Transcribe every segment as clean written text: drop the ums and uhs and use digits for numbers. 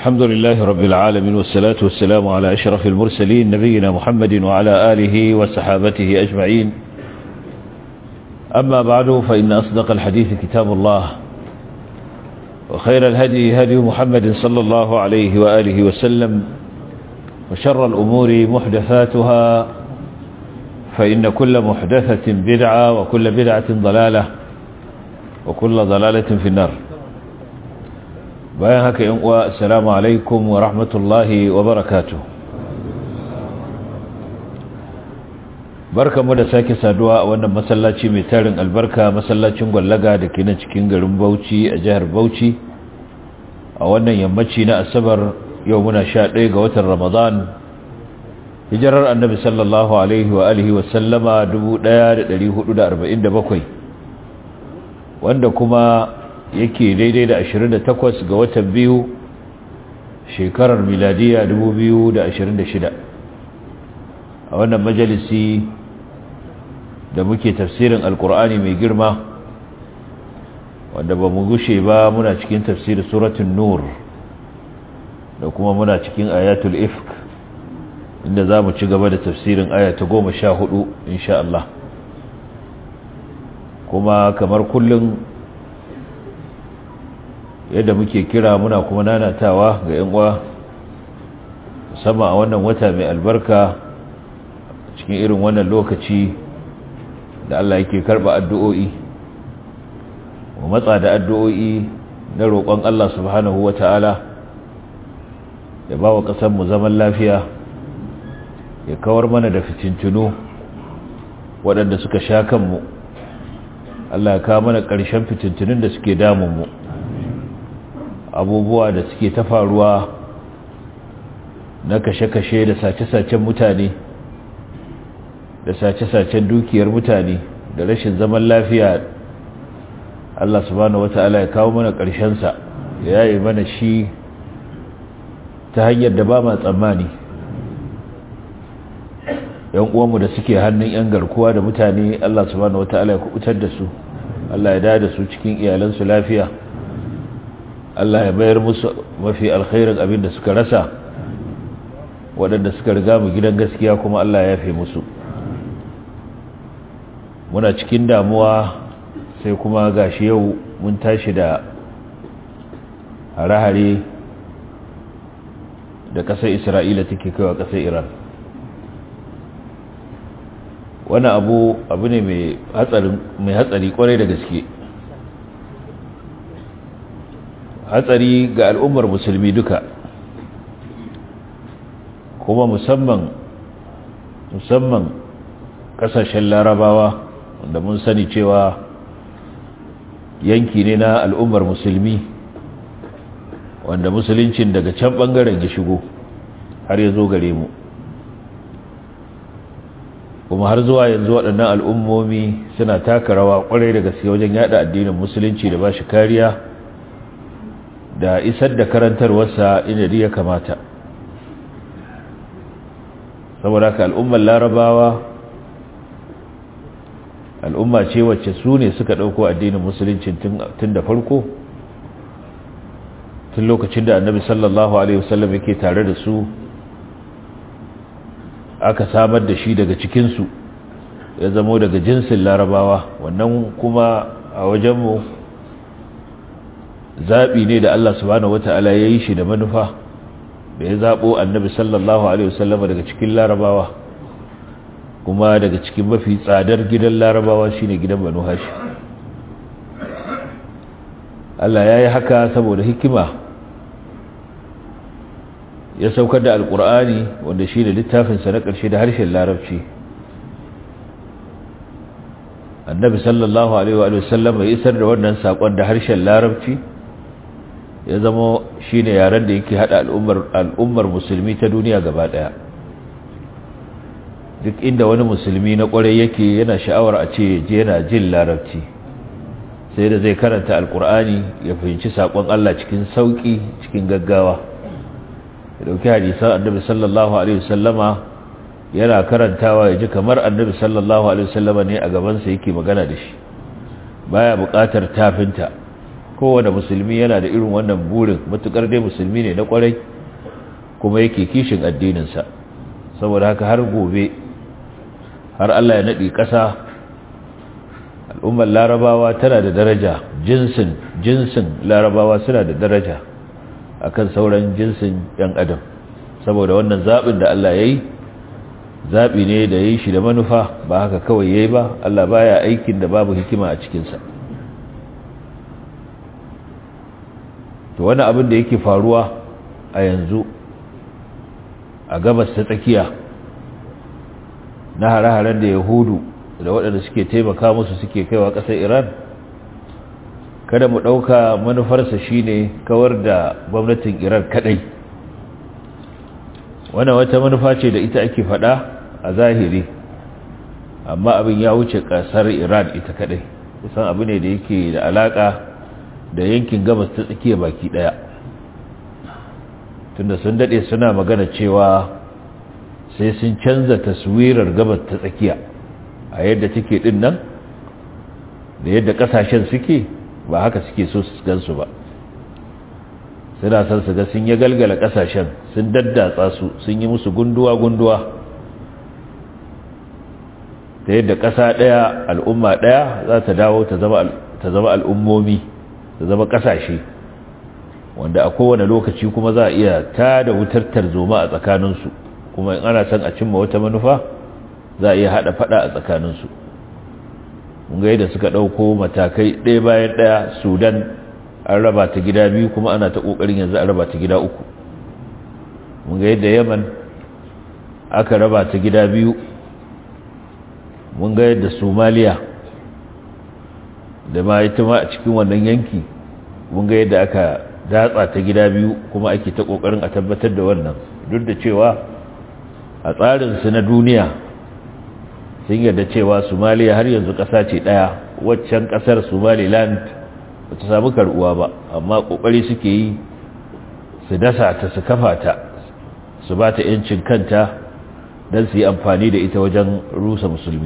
الحمد لله رب العالمين والصلاة والسلام على أشرف المرسلين نبينا محمد وعلى آله وصحابته أجمعين. أما بعد فإن أصدق الحديث كتاب الله وخير الهدي هدي محمد صلى الله عليه وآله وسلم وشر الأمور محدثاتها فإن كل محدثة بدعة وكل بدعة ضلالة وكل ضلالة في النار. bayan haka yan uwa assalamu alaikum wa rahmatullahi wa barakatuh. Barkamu da sake saduwa a wannan masallaci mai tarin albarka, masallacin Gwallaga da ke nan cikin garin Bauchi a jihar Bauchi a wannan yammaci na Asabar. Yau muna 11 ga watan Ramadan, hijirar Annabi sallallahu alaihi wa alihi wa sallama 1447 wanda kuma yake daidai da 28 ga watan biyu shekarar miladiya 2026 a wannan majalisi da muke tafsirin alkur'ani mai girma, wanda ba mu gushe ba muna cikin tafsirin suratul nur da kuma muna cikin ayatul ifk, inda za mu ci gaba da tafsirin ayata 14 insha Allah. kuma kamar kullum yadda muke kira muna kuma nanatawa ga yan uwa musamman a wannan wata mai albarka, cikin irin wannan lokaci da Allah yake karba addu'o'i, mu matsa da addu'o'i na roƙon Allah subhanahu wata'ala ya ba wa ƙasar mu zaman lafiya, ya kawar mana da fitintunu waɗanda suka sha kanmu. Allah ya kawo mana ƙarshen fitintunun da suke damun mu, abubuwa da suke ta faruwa na kashe-kashe da sace-sacen mutane da sace-sacen dukiyar mutane da rashin zaman lafiya. Allah subhanahu wata'ala ya kawo mana ƙarshensa, ya yi mana shi ta hanyar da ba ma tsammani. yan uwanmu da suke hannun yan garkuwa da mutane, Allah subhanahu wata'ala ya kubutar da su, Allah ya da su cikin iyalansu lafiya, Allah ya bayar musu mafi alkhairin abin da suka rasa. Waɗanda suka riga mu gidan gaskiya kuma Allah ya yafe musu. Muna cikin damuwa sai kuma gashi yau mun tashi da hare-hare da ƙasar Isra'ila take kaiwa ƙasar Iran. Wani abu ne mai hatsari kwarai da gaske, hatsari ga al'ummar musulmi duka, kuma musamman kasashen larabawa, wanda mun sani cewa yanki ne na al'ummar musulmi, wanda musuluncin daga can bangaren ya shigo har ya zo gare mu, kuma har zuwa yanzu waɗannan al'ummomi suna taka rawa kwarai da gaske wajen yada addinin musulunci da ba shi kariya da isar da karantarwarsa inda ya kamata. Saboda haka al'ummar larabawa al'umma ce wacce su ne suka ɗauko addinin musulunci tun da farko, tun lokacin da annabi sallallahu alaihi wasallam yake tare da su, aka samar da shi daga cikinsu, ya zamo daga jinsin larabawa. Wannan kuma a wajenmu zaɓi ne da Allah subhanahu wata'ala ya yi shi da manufa, da ya zaɓo annabi sallallahu alaihi wasallam daga cikin larabawa, kuma daga cikin mafi tsadar gidan larabawa shine gidan Banu Hashim. Allah ya yi haka saboda hikima, ya saukar da alkur'ani wanda shi ne littafinsa na ƙarshe da harshen larabci. Annabi sallallahu alaihi wa sallam ya isar da wannan saƙon da harshen larabci, ya zama shi ne yaren da yake haɗa al'ummar musulmi ta duniya gaba ɗaya. Duk inda wani musulmi na ƙwarai yake yana sha'awar a ce yana jin larabci, sai da zai karanta alkur'ani ya fahimci saƙon Allah cikin sauƙi, cikin gaggawa. Ya dauki hadisan annabi sallallahu alaihi wasallama yana karantawa ya ji kamar annabi sallallahu alaihi wasallama ne a gabansa yake magana da shi, baya buƙatar tafinta kowane musulmi yana da irin wannan burin matukar dai musulmi ne na kwarai kuma yake kishin addininsa. Saboda haka har gobe har Allah ya naɗi ƙasa, al'ummar larabawa tana da daraja, jinsin larabawa suna da daraja akan sauran jinsin ‘yan adam, saboda wannan zaɓin da Allah ya yi zaɓi ne da ya yi shi da manufa, ba haka kawai ya yi ba. Allah baya aikin da babu hikima a cikinsa. To wani abin da yake faruwa a yanzu a gabas ta tsakiya na hare-haren da Yahudu da waɗanda suke taimaka musu suke kaiwa ƙasar Iran, kada mu ɗauka manufarsa shine kawar da gwamnatin Iran kaɗai. Wannan wata manufa ce da ita ake faɗa a zahiri, amma abin ya wuce ƙasar Iran ita kaɗai. Kusan abu ne da yake da alaƙa da yankin gabas ta tsakiya baki ɗaya, tunda sun daɗe suna magana cewa sai sun canza taswirar gabas ta tsakiya a yadda take ɗin nan da yadda ƙasashen suke, ba haka suke so su gansu ba. Suna son su ga sun yi galgala ƙasashen, sun daddatsa su, sun yi musu gunduwa-gunduwa ta yadda ƙasa ɗaya, al'umma ɗaya za ta dawo ta zama al'ummomi, ta zama ƙasashe wanda a kowane lokaci kuma za a iya tada wutar tarzoma a tsakaninsu, kuma in ana son a cimma wata manufa za a iya haɗa faɗa a tsakaninsu. Mun ga yadda suka ɗauko matakai ɗaya bayan ɗaya. Sudan an raba ta gida biyu, kuma ana ta ƙoƙarin yanzu a raba ta gida uku. Mun ga yadda Yaman aka raba ta gida biyu. Mun ga yadda Somaliya da ma ita ma a cikin wannan yanki, mun ga yadda aka datsa ta gida biyu, kuma ake ta ƙoƙarin a tabbatar da wannan, duk da cewa a tsarinsu na duniya sun yarda cewa Somaliya har yanzu ƙasa ce ɗaya. Waccan ƙasar Somaliland ba ta samu karɓuwa ba, amma ƙoƙari suke yi su dasa ta, su kafa ta, su ba ta ‘yancin kanta don su yi amfani da ita wajen rusa musulmi.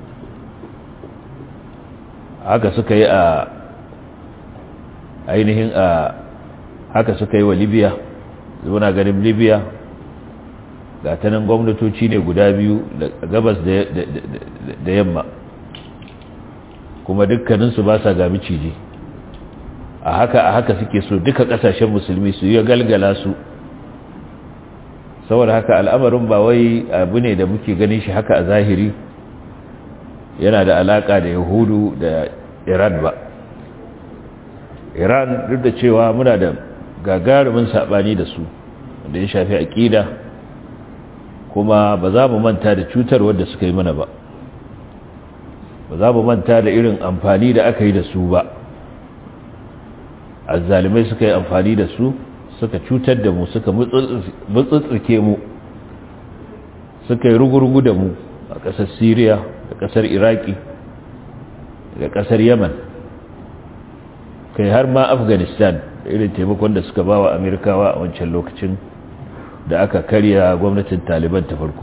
Haka suka yi a ainihin haka suka yi wa Libya. Zuna ganin Libya ga ta nan gwamnatoci ne guda biyu, da gabas da yamma, kuma dukkaninsu ba sa ga miciji. A haka suke so duka ƙasashen musulmi su yi galgala su. Saboda haka al'amarin ba wai abu ne da muke ganin shi haka a zahiri yana da alaka da Yahudu da Iran ba. Iran, duk da cewa muna da gagarumin sabani da su wanda ya shafi aqida, kuma ba za mu manta da cutarwar da suka yi mana ba, ba za mu manta da irin amfani da aka yi da su ba. Azzalimai suka yi amfani da su, suka cutar da mu, suka mutsutsike mu, suka yi rugurugu da mu a ƙasar Syria da ƙasar Iraki da ƙasar Yaman, kai har ma Afghanistan, da irin taimakon da suka bawa Amerikawa a wancan lokacin da aka karya gwamnatin Taliban ta farko.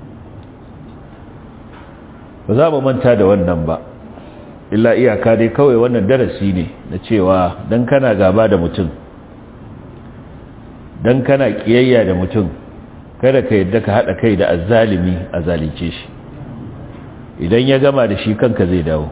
Ba za mu manta da wannan ba, illa iyaka dai kawai wannan darasi ne na cewa dan kana gaba da mutum, dan kana kiyayya da mutum, kada ka yadda ka haɗa kai da azzalimi a zalunce shi. Idan ya gama da shi kanka zai dawo.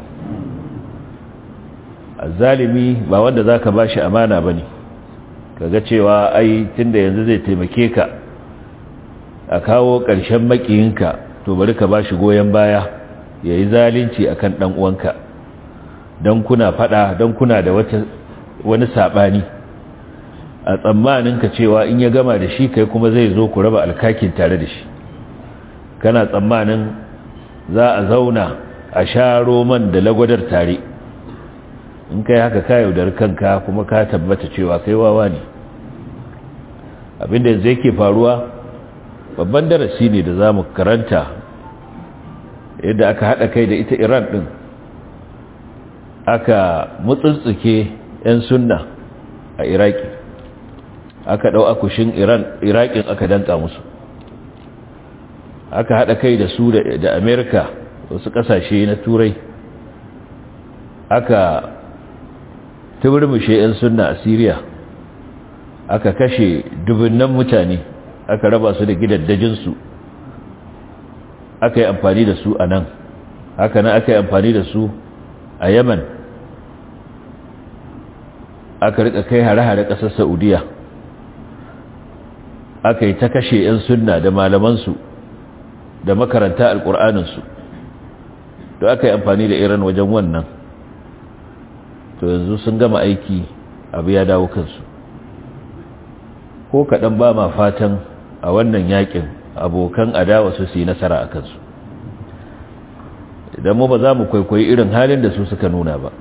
Azzalimi ba wanda za ka ba shi amana ba ne, ka ga cewa ai tunda yanzu zai taimake ka a kawo ƙarshen maƙiyinka, to bari ka ba shi goyon baya ya yi zalunci a kan ɗan'uwanka, don kuna faɗa, don kuna da wani saɓani, a tsammaninka cewa in ya gama da shi kai kuma zai zo ku raba alkakin tare da shi. Kana tsammanin za a zauna a sha roman da lagwadar tare. In kai haka ka yaudar kanka, kuma ka tabbata cewa kai wawa ne. Abinda yanzu yake faruwa babban darasi ne da za mu karanta, yadda aka haɗa kai da ita Iran ɗin, aka mutsutsuke 'yan sunna a Iraki, aka ɗau akushin Iraƙin aka danka musu, aka haɗa kai da su da Amerika, wasu ƙasashe na Turai, aka turmushe 'yan sunna a Syria, aka kashe dubunnan mutane, aka raba su da gidaddajinsu, aka yi amfani da su a nan, haka nan aka yi amfani da su a Yemen, aka rika kai hare-hare ƙasar Saudiya, aka yi ta kashe 'yan sunna da malamansu da makaranta alƙur'aninsu, to aka yi amfani da Iran wajen wannan. To yanzu sun gama aiki, abu ya dawo kansu. Ko kaɗan ba ma fatan a wannan yakin abokan adawa su yi nasara a kansu, idan mu ba za mu kwaikwayi irin halin da su suka nuna ba.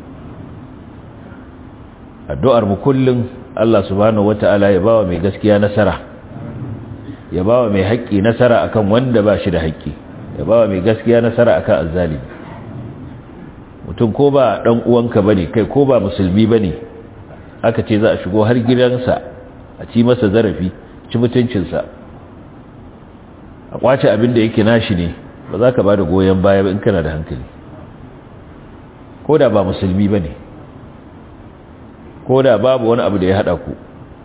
Addu'ar mu kullum Allah subhanahu wata'ala ya bawa mai gaskiya nasara, ya bawa mai haƙƙi nasara akan wanda ba shi da haƙƙi, ya bawa mai gaskiya nasara akan azzalimi. Mutum ko ba ɗan uwanka bane, kai ko ba musulmi bane, aka ce za a shigo har gidansa a ci masa zarafi, ci mutuncinsa, a kwace abin da yake nashi ne, ba za ka ba da goyon baya ba in kana da hankali, ko da ba musulmi bane, ko da babu wani abu da ya haɗa ku.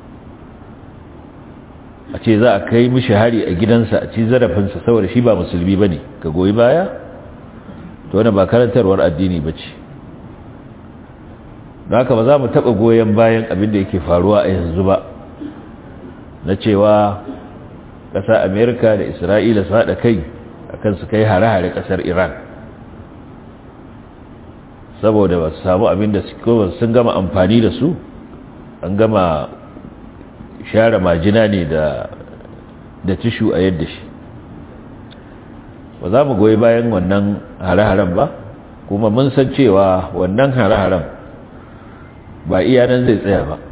A ce za a kai mishi hari a gidansa a ci zarafinsa saboda shi ba musulmi bane, ka goyi baya? To wannan ba karantarwar addini bace. Don haka ba za mu taɓa goyon bayan abin da yake faruwa a yanzu ba, na cewa ƙasa Amerika da Isra'ila su haɗa kai akan su kai hare-hare ƙasar Iran, saboda ba su samu abin da sun gama amfani da su, an gama share majina ne da tishu a yadda shi. Ba za mu goyi bayan wannan hare-haren ba, kuma mun san cewa wannan hare-haren ba iyanan zai tsaya ba.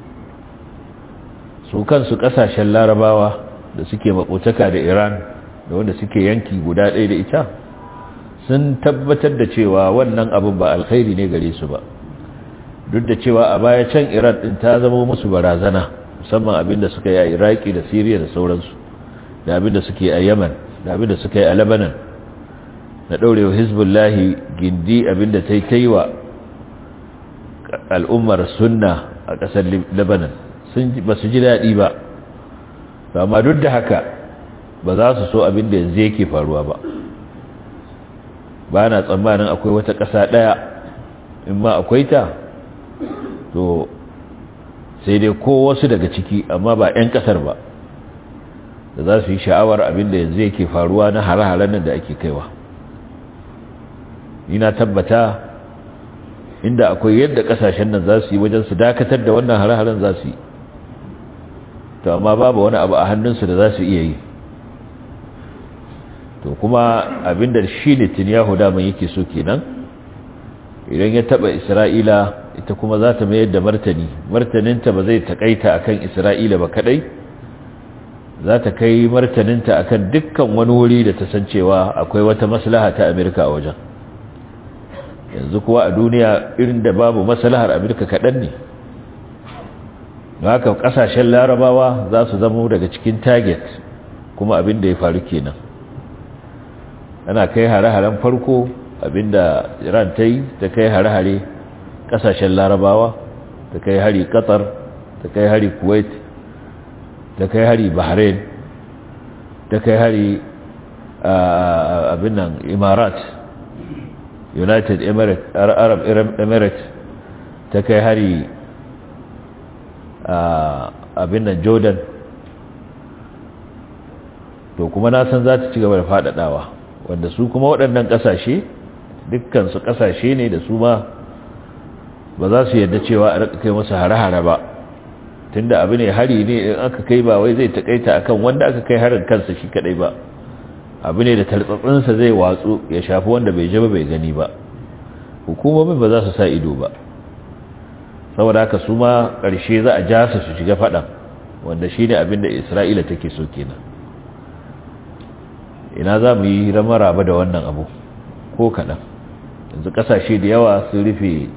Su kansu kasashen larabawa da suke makotaka da Iran da wanda suke yanki guda ɗaya da ita sun tabbatar da cewa wannan abin ba alkhairi ne gare su ba, duk da cewa a baya can Iran ɗin ta zama musu barazana, musamman abin da suka yi a Iraki da Siriya da sauransu, da abin da suke a Yemen, da abin da suka yi a Lebanon, na ɗaurewa Hizbullahi gindi, abin da ta yi wa al'ummar sunna a ƙasar Lebanon, ba su ji daɗi ba. Amma duk da haka ba za su so abin da yanzu yake faruwa ba. Ba na tsammanin akwai wata ƙasa ɗaya, in ma akwai ta, to sai dai ko wasu daga ciki, amma ba 'yan ƙasar ba, da za su yi sha'awar abin da yanzu yake faruwa na hare-haren nan da ake kaiwa. Ina tabbata inda akwai yadda ƙasashen nan za su yi wajen su dakatar da wannan hare-haren za su yi, to amma babu wani abu a hannunsu da za su iya yi. To kuma abinda shi ne Netanyahu daman yake so kenan, idan ya taba Isra'ila ita kuma za ta mayar da martaninta ba zai takaita akan Isra'ila ba kadai, za ta kai martaninta akan dukkan wani wuri da ta san cewa akwai wata maslaha ta Amerika a wajen. Yanzu kuwa a duniya irin da babu maslahar Amerika kaɗan ne, don haka ƙasashen larabawa za su zama daga cikin target, kuma abin da ya faru kenan. Ana kai hare-haren farko, abinda Iran ta yi, ta kai hare-hare ƙasashen larabawa, ta kai hari Qatar, ta kai hari Kuwait, ta kai hari Bahrain, ta kai hari abin nan Imarat, United Arab Emirates, ta kai hari abin nan Jordan. To kuma na san za ta ci gaba da faɗaɗawa, wanda su kuma waɗannan ƙasashe dukkansu ƙasashe ne da su ma ba za su yadda cewa a rika kai masu hare-hare ba, tunda abu ne hari ne, in aka kai ba wai zai taƙaita akan wanda aka kai harin kansa shi kadai ba, abu ne da tartsatsinsa zai watsu ya shafi wanda bai ji ba bai gani ba, hukumomin ba za su sa ido ba. Saboda haka su ma ƙarshe za a ja su shiga faɗan, wanda shi ne abin da Isra'ila take so kenan. Ina za mu yi ramaraba da wannan abu ko kaɗan? Yanzu ƙasashe da yawa sun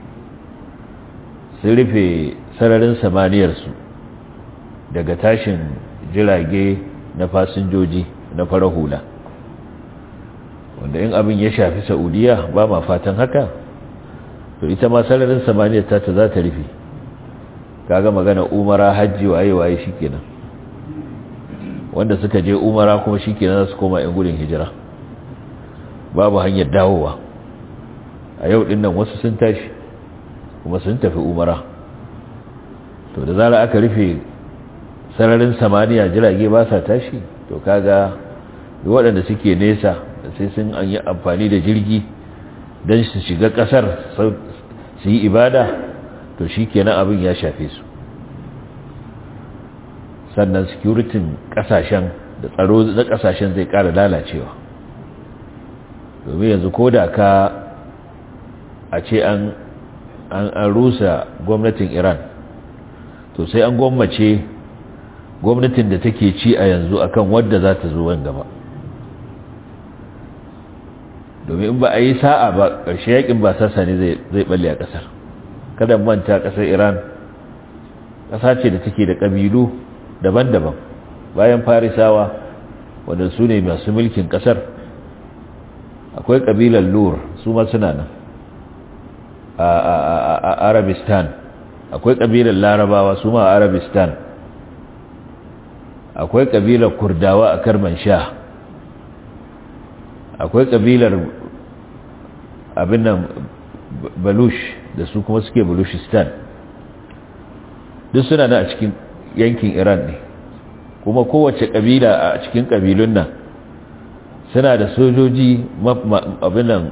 rufe sararin samaniyarsu daga tashin jirage na fasinjoji na farar hula, wanda in abin ya shafi Saudiya ba ma fatan haka, to ita ma sararin samaniyar ta za ta rufe. kaga magana umara hajji waye shikenan, wanda suka je umara kuma shikenan za su koma yan gudun hijira, babu hanyar dawowa. A yau din nan wasu sun tashi kuma sun tafi umara, to da zara aka rufe sararin samaniya jirage ba sa tashi, to kaga waɗanda suke nesa sai sun an yi amfani da jirgi don su shiga ƙasar su yi ibada, to shi kenan abin ya shafe su. Sannan securitin ƙasashen da tsaro na ƙasashen zai ƙara lalacewa, domin yanzu ko da ka a ce an rusa gwamnatin Iran, to sai an gwammace gwamnatin da take ci a yanzu akan wadda za ta zo wani gaba, domin in ba a yi sa'a ba ƙarshe yakin ba sassa ne zai balle a ƙasar. Kada manta ƙasar Iran ƙasa ce da take da ƙabilu daban-daban, bayan Farisawa wanda su ne masu mulkin ƙasar, akwai ƙabilar Lur, su ma suna nan a Arabistan, akwai ƙabilar Larabawa su ma a Arabistan, akwai ƙabilar Kurdawa a Kermanshah, akwai ƙabilar abin nan Balush da su kuma suke Balushistan, duk suna nan a cikin yankin Iran ne. Kuma kowace ƙabila a cikin ƙabilun nan suna da sojoji abin nan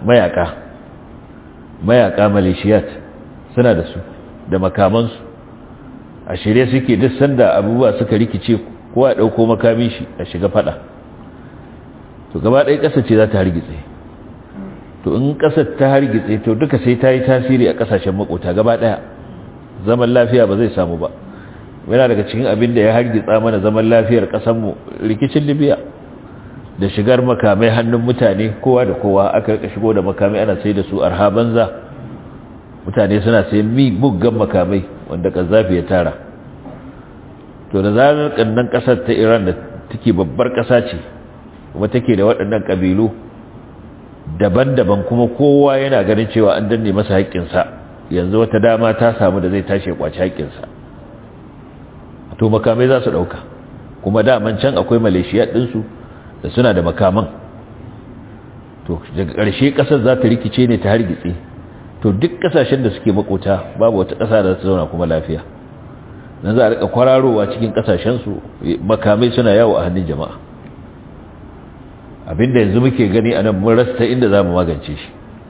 mayaka malishiyat, suna da su da makamansu a shirye suke, duk sanda abubuwa suka rikice kowa ya ɗauko makamin shi a shiga fada. To gaba ɗaya ƙasa ce za ta hargitse, to in ƙasar ta hargitse to duka sai ta yi tasiri a ƙasashen makota gaba ɗaya, zaman lafiya ba zai samu ba. Yana daga cikin abin da ya hargitsa mana zaman lafiyar ƙasarmu rikicin Libya da shigar makamai hannun mutane, kowa da kowa aka rika shigo da makamai ana sai da su arha banza, mutane suna sai muggan makamai wanda Gaddafi ya tara. To da zarar kannan ƙasar ta Iran da take babbar ƙasa ce kuma take da waɗannan ƙabilu daban-daban, kuma kowa yana ganin cewa an danne masa haƙƙinsa, yanzu wata dama ta samu da zai tashi ya kwaci haƙƙinsa, to makamai za su ɗauka. Kuma daman can akwai Malaysia ɗinsu da suna da makaman, to daga ƙarshe ƙasar za ta rikice ne ta hargitse. To duk ƙasashen da suke makota babu wata ƙasa da ta zauna kuma lafiya, nan za a rika kwararowa cikin ƙasashensu makamai suna yawo a hannun jama'a. Abinda yanzu muke gani a nan mun rasta inda za mu magance shi.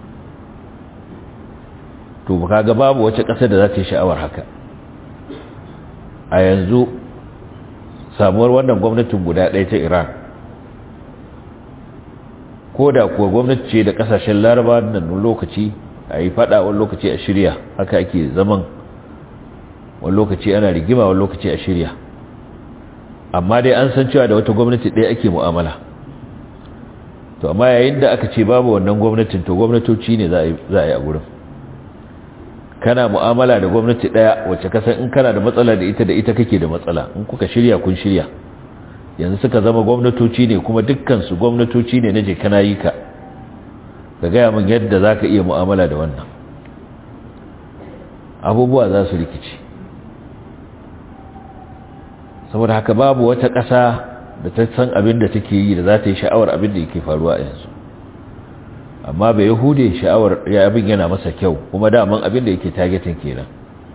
To kaga babu wace ƙasar da za ta yi sha'awar haka. A yanzu samuwar wannan gwamnatin guda ɗaya ta Iran, ko da kuwa gwamnati ce da ƙasashen Laraba nan lokaci a yi faɗa, wani lokaci a shirya, haka ake zaman, wani lokaci ana rigima, wani lokaci a shirya, amma dai an san cewa da wata gwamnati ɗaya ake mu'amala. To amma yayin da aka ce babu wannan gwamnatin, to gwamnatoci ne za a yi a gurin. Kana mu'amala da gwamnati ɗaya wacce kasan in kana da matsala da ita kake da matsala, in kuka shirya kun shirya. Yanzu suka zama gwamnatoci ne, kuma dukkansu gwamnatoci ne na je kana yi ka gaya min yadda za ka iya mu'amala da wannan abubuwa, za su rikici. Saboda haka babu wata ƙasa da ta san abin da take yi da za ta yi sha'awar abin da yake faruwa a yanzu. Amma bai Yahude sha'awar ya abin yana masa kyau, kuma daman abin da yake targetin kenan.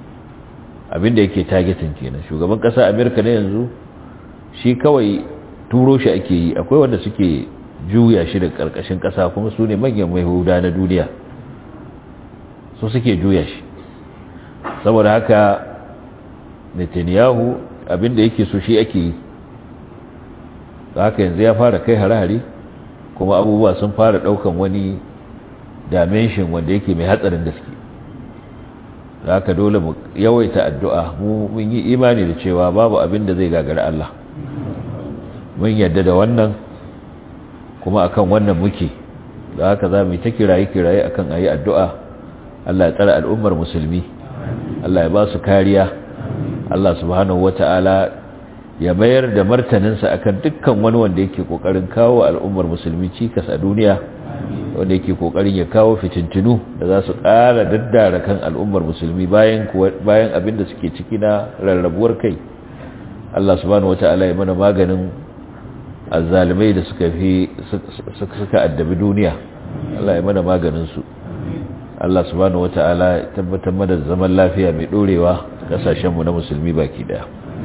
Shugaban ƙasa Amerika na yanzu shi kawai turo shi ake yi. Akwai wanda suke juya shi da ƙarƙashin ƙasa, kuma su ne manyan Yahuda na duniya, su suke juya shi. Saboda haka Netanyahu abin da yake so shi ake yi. Da haka yanzu ya fara kai hare-hare, kuma abubuwa sun fara ɗaukan wani dimension wanda yake mai hatsarin gaske. Da haka dole mu yawaita addu'a. Mun yi imani da cewa babu abin da zai gagari Allah, mun yadda da wannan, kuma akan wannan muke. Da haka za mu yi ta kiraye akan ayi addu'a. Allah ya tsara al'ummar musulmi, Allah ya ba su kariya, Allah subhanahu wata'ala ya mayar da martaninsa akan dukkan wani wanda yake kokarin kawo al'ummar musulmi cikas a duniya, wanda yake kokarin ya kawo fitintunu da za su ƙara daddara kan al'ummar musulmi bayan abin da suke ciki na rarrabuwar kai. Allah subhanahu wata'ala ya mana maganin azzalimai da suka addabi duniya. Allah ya mana maganin su. Allah subhanahu wata'ala ya tabbatar mana da zaman lafiya mai dorewa kasashen mu na musulmi baki daya.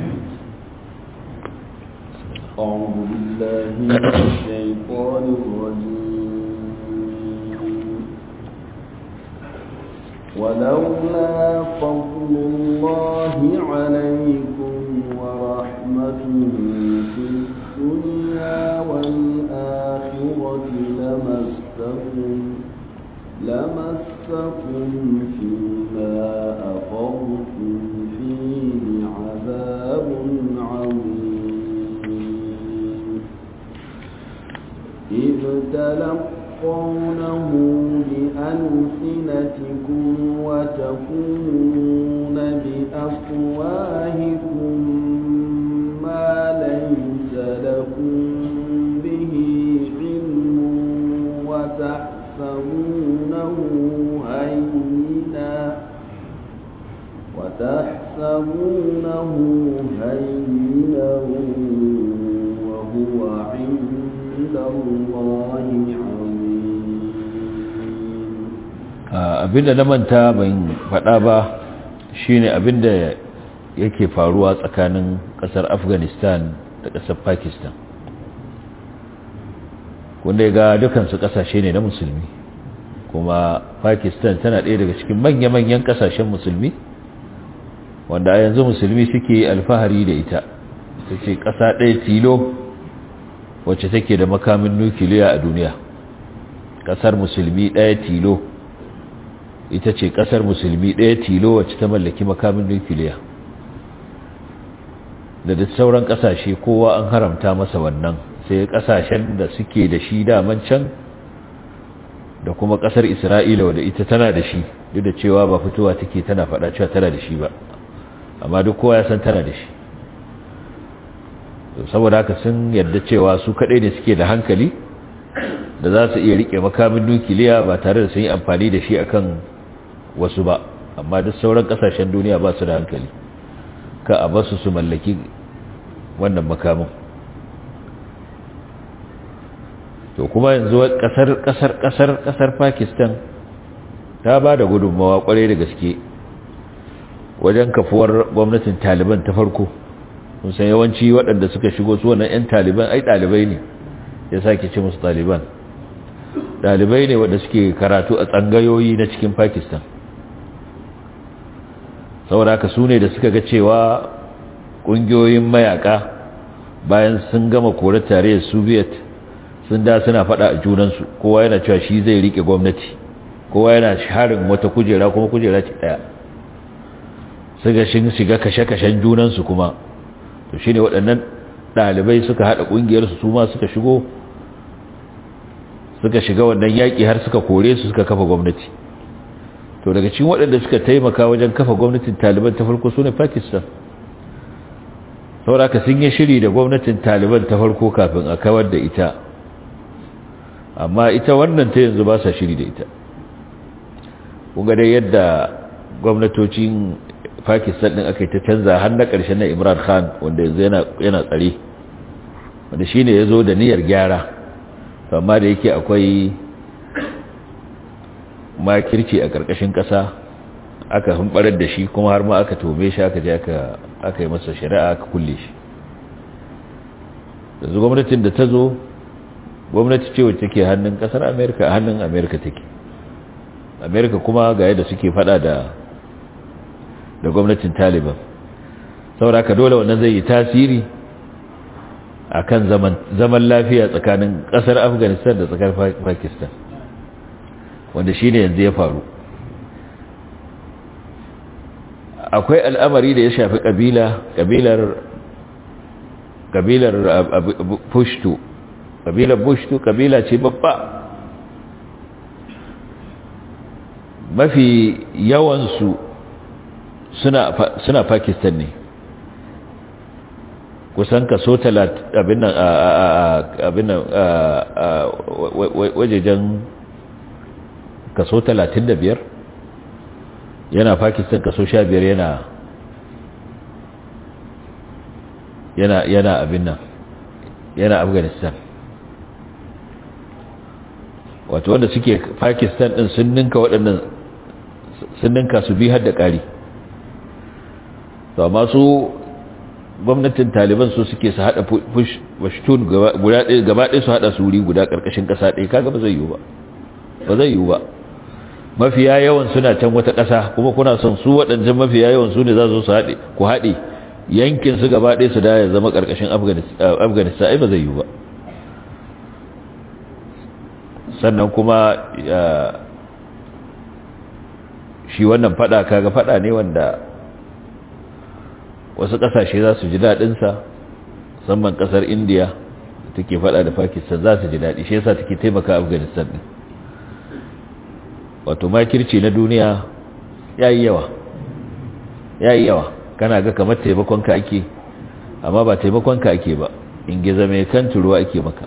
أعوذ بالله من الشيطان الرجيم ولولا فضل الله عليكم ورحمته في الدنيا والآخرة لمسكم فيما أفضتم فيه عذاب عظيم إذ تلقونه بألسنتكم وتقولون بأفواهكم ما ليس لكم به علم وتحسبونه هينا وهو عند الله عظيم. abinda na manta ban faɗa ba shine abinda yake faruwa tsakanin ƙasar Afghanistan da ƙasar Pakistan. wanda ga dukansu ƙasashe ne na musulmi, kuma Pakistan tana ɗaya daga cikin manya-manyan ƙasashen musulmi wanda a yanzu musulmi suke alfahari da ita. ta ce ƙasa ɗaya tilo wacce take da makamin nukiliya a duniya. ƙasar musulmi ɗaya tilo ita ce ƙasar musulmi ɗaya tilo wacce ta mallaki makamin nukiliya. da duk sauran ƙasashe kowa an haramta masa wannan, sai ƙasashen da suke da shi daman can, da kuma ƙasar Isra'ila wadda ita tana da shi, duk da cewa ba fitowa take tana faɗa cewa tana da shi ba, amma duk kowa ya san tana da shi. saboda haka sun yarda cewa su kaɗai ne suke da hankali da za su iya riƙe makamin nukiliya ba tare da sun yi amfani da shi akan wasu ba, amma duk sauran ƙasashen duniya ba su da hankali ka a basu su mallaki wannan makamin. to kuma yanzu ƙasar Pakistan ta ba da gudunmawa kwarai da gaske wajen kafuwar gwamnatin Taliban ta farko. kun san yawanci waɗanda suka shigo su wannan 'yan Taliban ai ɗalibai ne, ya sake ce musu Taliban. ɗalibai ne waɗanda suke karatu a tsangayoyi na cikin Pakistan. saboda haka su ne da suka ga cewa ƙungiyoyin mayaka bayan sun gama korar tarayyar Soviet sun da suna faɗa a junansu, kowa yana cewa shi zai riƙe gwamnati, kowa yana harin wata kujera kuma kujera ce ɗaya. suka shiga kashe-kashen junansu kuma, to shine waɗannan ɗalibai suka haɗa ƙungiyarsu su ma suka shiga wannan yaƙi har suka kore su suka kafa gwamnati. to daga cikin waɗanda suka taimaka wajen kafa gwamnatin Taliban ta farko su ne Pakistan. saboda sun yi shiri da gwamnatin Taliban ta farko kafin a kawar da ita, amma ita wannan ta yanzu ba sa shiri da ita. kun ga dai yadda gwamnatocin Pakistan din aka yi ta canza har na ƙarshen na Imran Khan wanda yanzu yana tsare, wanda shine ya zo da niyyar gyara, amma da yake akwai makirci a ƙarƙashin ƙasa aka humbarar da shi, kuma har ma aka tome shi aka je aka yi masa shari'a aka kulle shi. yanzu gwamnatin da ta zo gwamnati ce wacce take hannun ƙasar Amerika, a hannun Amerika take. Amerika kuma ga yadda suke fada da gwamnatin Taliban, saboda haka dole wannan zai yi tasiri akan zaman lafiya tsakanin ƙasar Afghanistan da tsakar Pakistan, wanda shine yanzu ya faru. akwai al'amari da ya shafi kabilar Pushtu. kabilar Pushtu kabila ce babba, mafi yawansu suna Pakistan ne, kusan kaso 30 wajejen kaso 35 yana Pakistan, kaso 15 yana abin nan yana Afghanistan. wato wanda suke Pakistan din sun ninka waɗannan, sun ninka su bi har da ƙari. to amma su gwamnatin Taliban su suke su hada Pashtun gaba ɗaya su hada su wuri guda ƙarƙashin ƙasa ɗaya, kaga ba zai yiwu ba. mafiya yawan suna can wata ƙasa, kuma kuna son su waɗancan mafiya yawan su ne za su haɗe, ku haɗe yankin su gaba ɗaya su da ya zama ƙarƙashin Afghanistan, ai ba zai yiwu ba. sannan kuma shi wannan fada kaga fada ne wanda wasu kasashe za su ji daɗinsa, musamman kasar India da take fada da Pakistan za su ji daɗi, shi yasa take taimaka Afghanistan din. wato makirci na duniya yayi yawa kana ga kamar taimakonka ake, amma ba taimakonka ake ba, ingiza mai kan turuwa ake maka,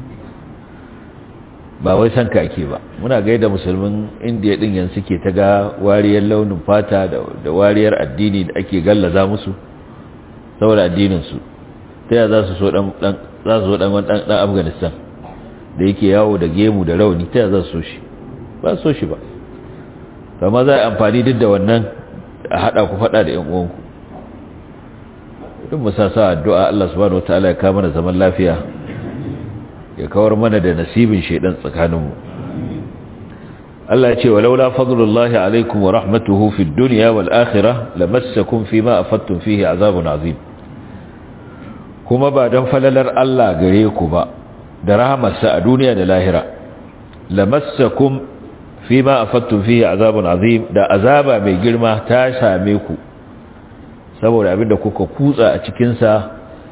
ba wai san ka ake ba. muna gaida musulmin Indiya din yanzu suke ta ga wariyar launin fata da wariyar addini da ake gallaza musu saboda addinin su, ta ya za su so dan Afghanistan da yake yawo da gemu da rauni, ta ya za su so shi? ba so shi ba. amma za a amfani duk da wannan a hada ku fada da yan uwanku. duk mu sa addu'a Allah subhanahu wataala ya kawo mana zaman lafiya, ya kawar mana da nasibin shaidan tsakaninmu. Allah ya ce walaula fadlullahi alaikum wa rahmatuhu fid dunya wal akhirah lamassakum fima afattum fihi azabun azim. kuma ba dan falalar Allah gare ku ba da rahamarsa a duniya da lahira, lamassakum fima afattum fihi azabun azim, da azaba mai girma ta same ku saboda abinda kuka kutsa a cikin sa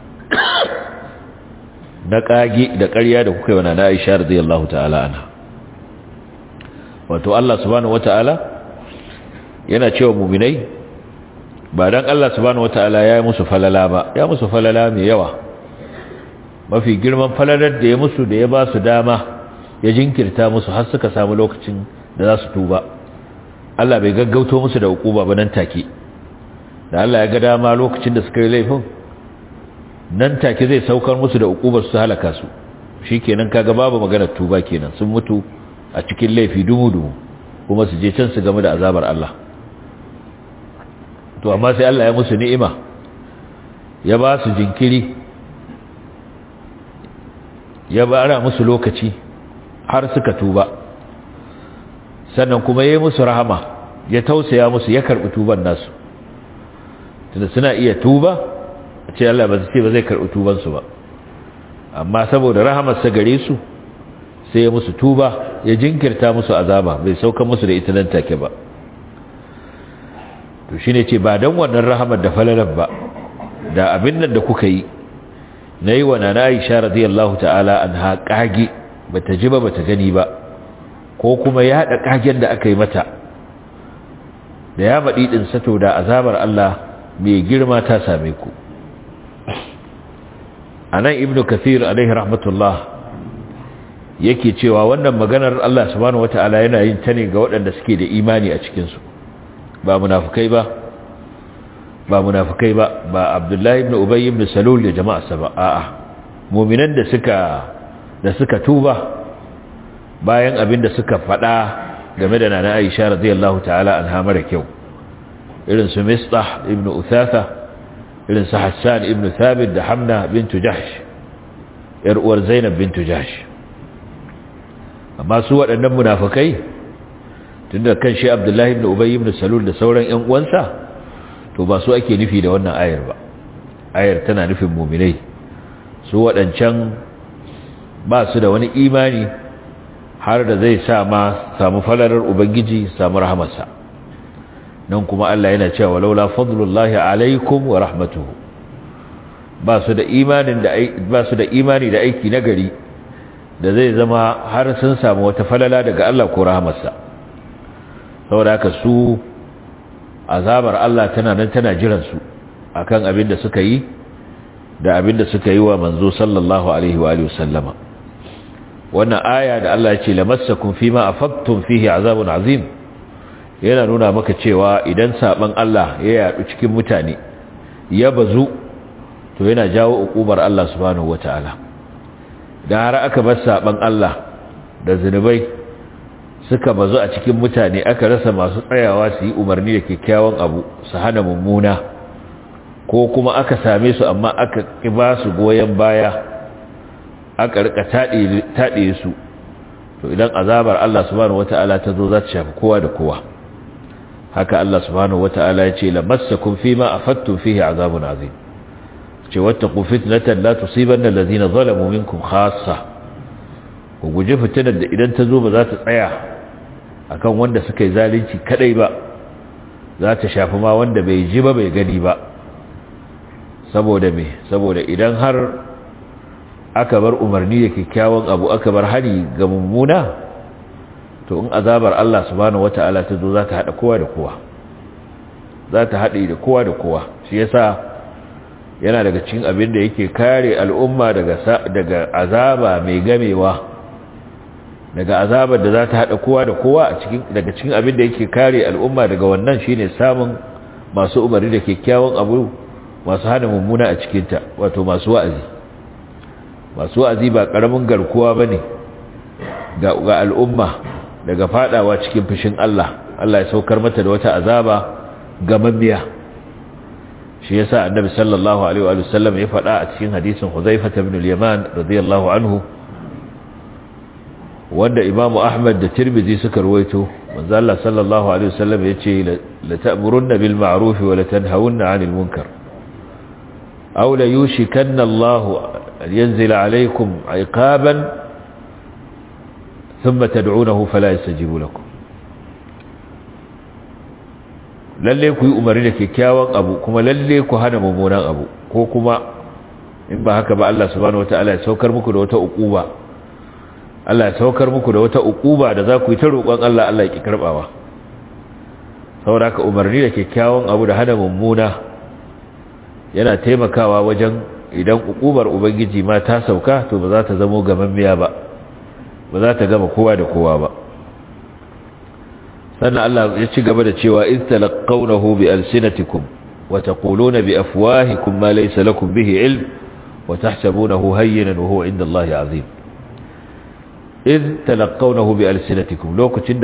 na kage da ƙarya da kuka yi wa Nana Aisha radiyallahu ta'ala anha. wato Allah subhanahu wata'ala yana cewa mu'minai ba dan Allah subhanahu wata'ala ya yi musu falala ba, ya musu falala mai yawa. mafi girman falalar da ya musu da ya ba su dama ya jinkirta musu har suka samu lokacin da za su tuba. Allah bai gaggauto musu da hukuma ba nan take, da Allah ya ga dama lokacin da suka yi laifin nan take zai saukar musu da ukubar su halaka su, shikenan kaga babu maganar tuba kenan, sun mutu a cikin laifi dumu kuma su je can su game da azabar Allah. to amma sai Allah ya musu ni'ima, ya ba su jinkiri, ya bara musu lokaci har suka tuba, sannan kuma ya yi musu rahama, ya tausaya musu, ya karbi tuban nasu. tunda suna iya tuba ce Allah ba zai karɓi tubansu ba, amma saboda rahamarsa gare su sai ya musu tuba, ya jinkirta musu azaba, bai sauka musu da ita nan take ba. to shine ce ba dan wannan rahamar da falalar ba, da abin nan da kuka yi nayi wa Nana Aisha radiyallahu ta'ala anha kage, bata ji ba bata gani ba, ko kuma ya hada kagen da aka yi mata da ya madi din sato, da azabar Allah mai girma ta same ku. anan Ibn Kathir alaihi rahmatullah yake cewa wannan maganar Allah subhanahu wataala yana yin ta ne ga waɗanda suke da imani a cikin su, ba munafikai ba Abdullahi ibn Ubay ibn Salul da jama'arsa ba, a'a mu'minan da suka tuba bayan abin da suka faɗa game da Nana Aisha radiyallahu ta'ala anha mara kyau, irin su Mistah ibn Uthatha, irin su Hassan ibn Thabit da Hamna bintu Jahsh, yar uwar Zainab bintu Jahsh. amma su waɗannan munafikai, tunda kan shi Abdullahi ibn Ubay ibn Salul da sauran ƴan uwansa, to ba su ake nufi da wannan ayar ba. ayar tana nufin mu'minai, su waɗancan ba su da wani imani har da zai samu falalar ubangiji, samu rahamarsa. nan kuma Allah yana cewa laula fadlullahi alaikum wa rahmatuhu, ba su da imani da aiki nagari da zai zama har sun samu wata falala daga Allah ko rahamarsa. saboda haka su azabar Allah tana nan tana jiran su akan abin da suka yi da abinda suka yi wa manzo sallallahu alaihi wa alihi wasallama. Wannan aya da Allah ya ce lamassakum fima afaqtum fihi azabun azim yana nuna maka cewa idan saban Allah ya yadu cikin mutane ya bazu to yana jawo ukubar Allah subhanahu wataala. Da har aka bar saban Allah da zinubai suka bazu a cikin mutane, aka rasa masu tsayawa su yi umarni da kyakkyawan abu su hana mummuna, ko kuma aka same su amma aka ba su goyen baya, aka rika taɗe su, to idan azabar Allah subhanahu wata'ala ta zo za ta shafi kowa da kowa. Haka Allah subhanahu wata'ala ya ce lamassakum fima afattum fihi azabun azim, ce wattaqu fitnatan la tusibanna allazina zalamu minkum khassa. Ku guji fitinar da idan ta zo ba za ta tsaya akan wanda suka yi zalunci kadai ba, za ta shafi ma wanda bai ji ba bai gani ba. Saboda me? Saboda idan har aka bar umarni da kyakkyawan abu, aka bar hari ga mummuna, to in azabar Allah subhanahu wata'ala ta zo za ta hada kowa da kowa, za ta haɗe da kowa da kowa. Shi yasa yana daga cikin abin da yake kare al'umma daga azaba mai gamewa, daga azabar da za ta hada kowa da kowa, daga cikin abin da yake kare al'umma daga wannan shine samun masu umarni da kyakkyawan abu, masu hana mummuna a cikinta, wato masu wa'azi. Masu wa'azi ba ƙaramin garkuwa ba ne ga al'umma daga fadawa cikin fushin Allah. Allah ya saukar mata da wata azaba gamammiya. Shi yasa annabi sallallahu alaihi wa sallam ya faɗa a cikin hadisin Huzaifa ibn al-Yaman radiyallahu anhu, wanda Imam Ahmad da Tirmidhi suka rawaito, manzo Allah sallallahu alaihi wa sallam yace la ta'murunna bil ma'ruf wa la tanhawunna 'anil munkar aw la yushikanna Allahu an yanzila alaykum 'iqaban thumma tad'unahu fala yastajibu lakum. Lalle ku yi umarni da kyakkyawan abu, kuma lalle ku hana mummunan abu, ko kuma in ba haka ba Allah subhanahu wataala ya saukar muku da wata uquba. Allah ya saukar muku da wata uquba da za ku yi ta roƙon Allah, Allah ya ki karbawa. Saboda haka umarni da kyakkyawan abu da hana mummuna yana taimakawa wajen idan uqubar ubangiji ma ta sauka, to ba za ta zama gamammiya ba, ba za ta gama kowa da kowa ba. sannan Allah ya ci gaba da cewa iz talaqawnahu bi alsinatikum wa taquluna bi afwahikum ma laysa lakum bihi ilm wa tahsabunahu hayyinan wa huwa inda Allahi azim. iz talaqawnahu bi alsinatikum, lokacin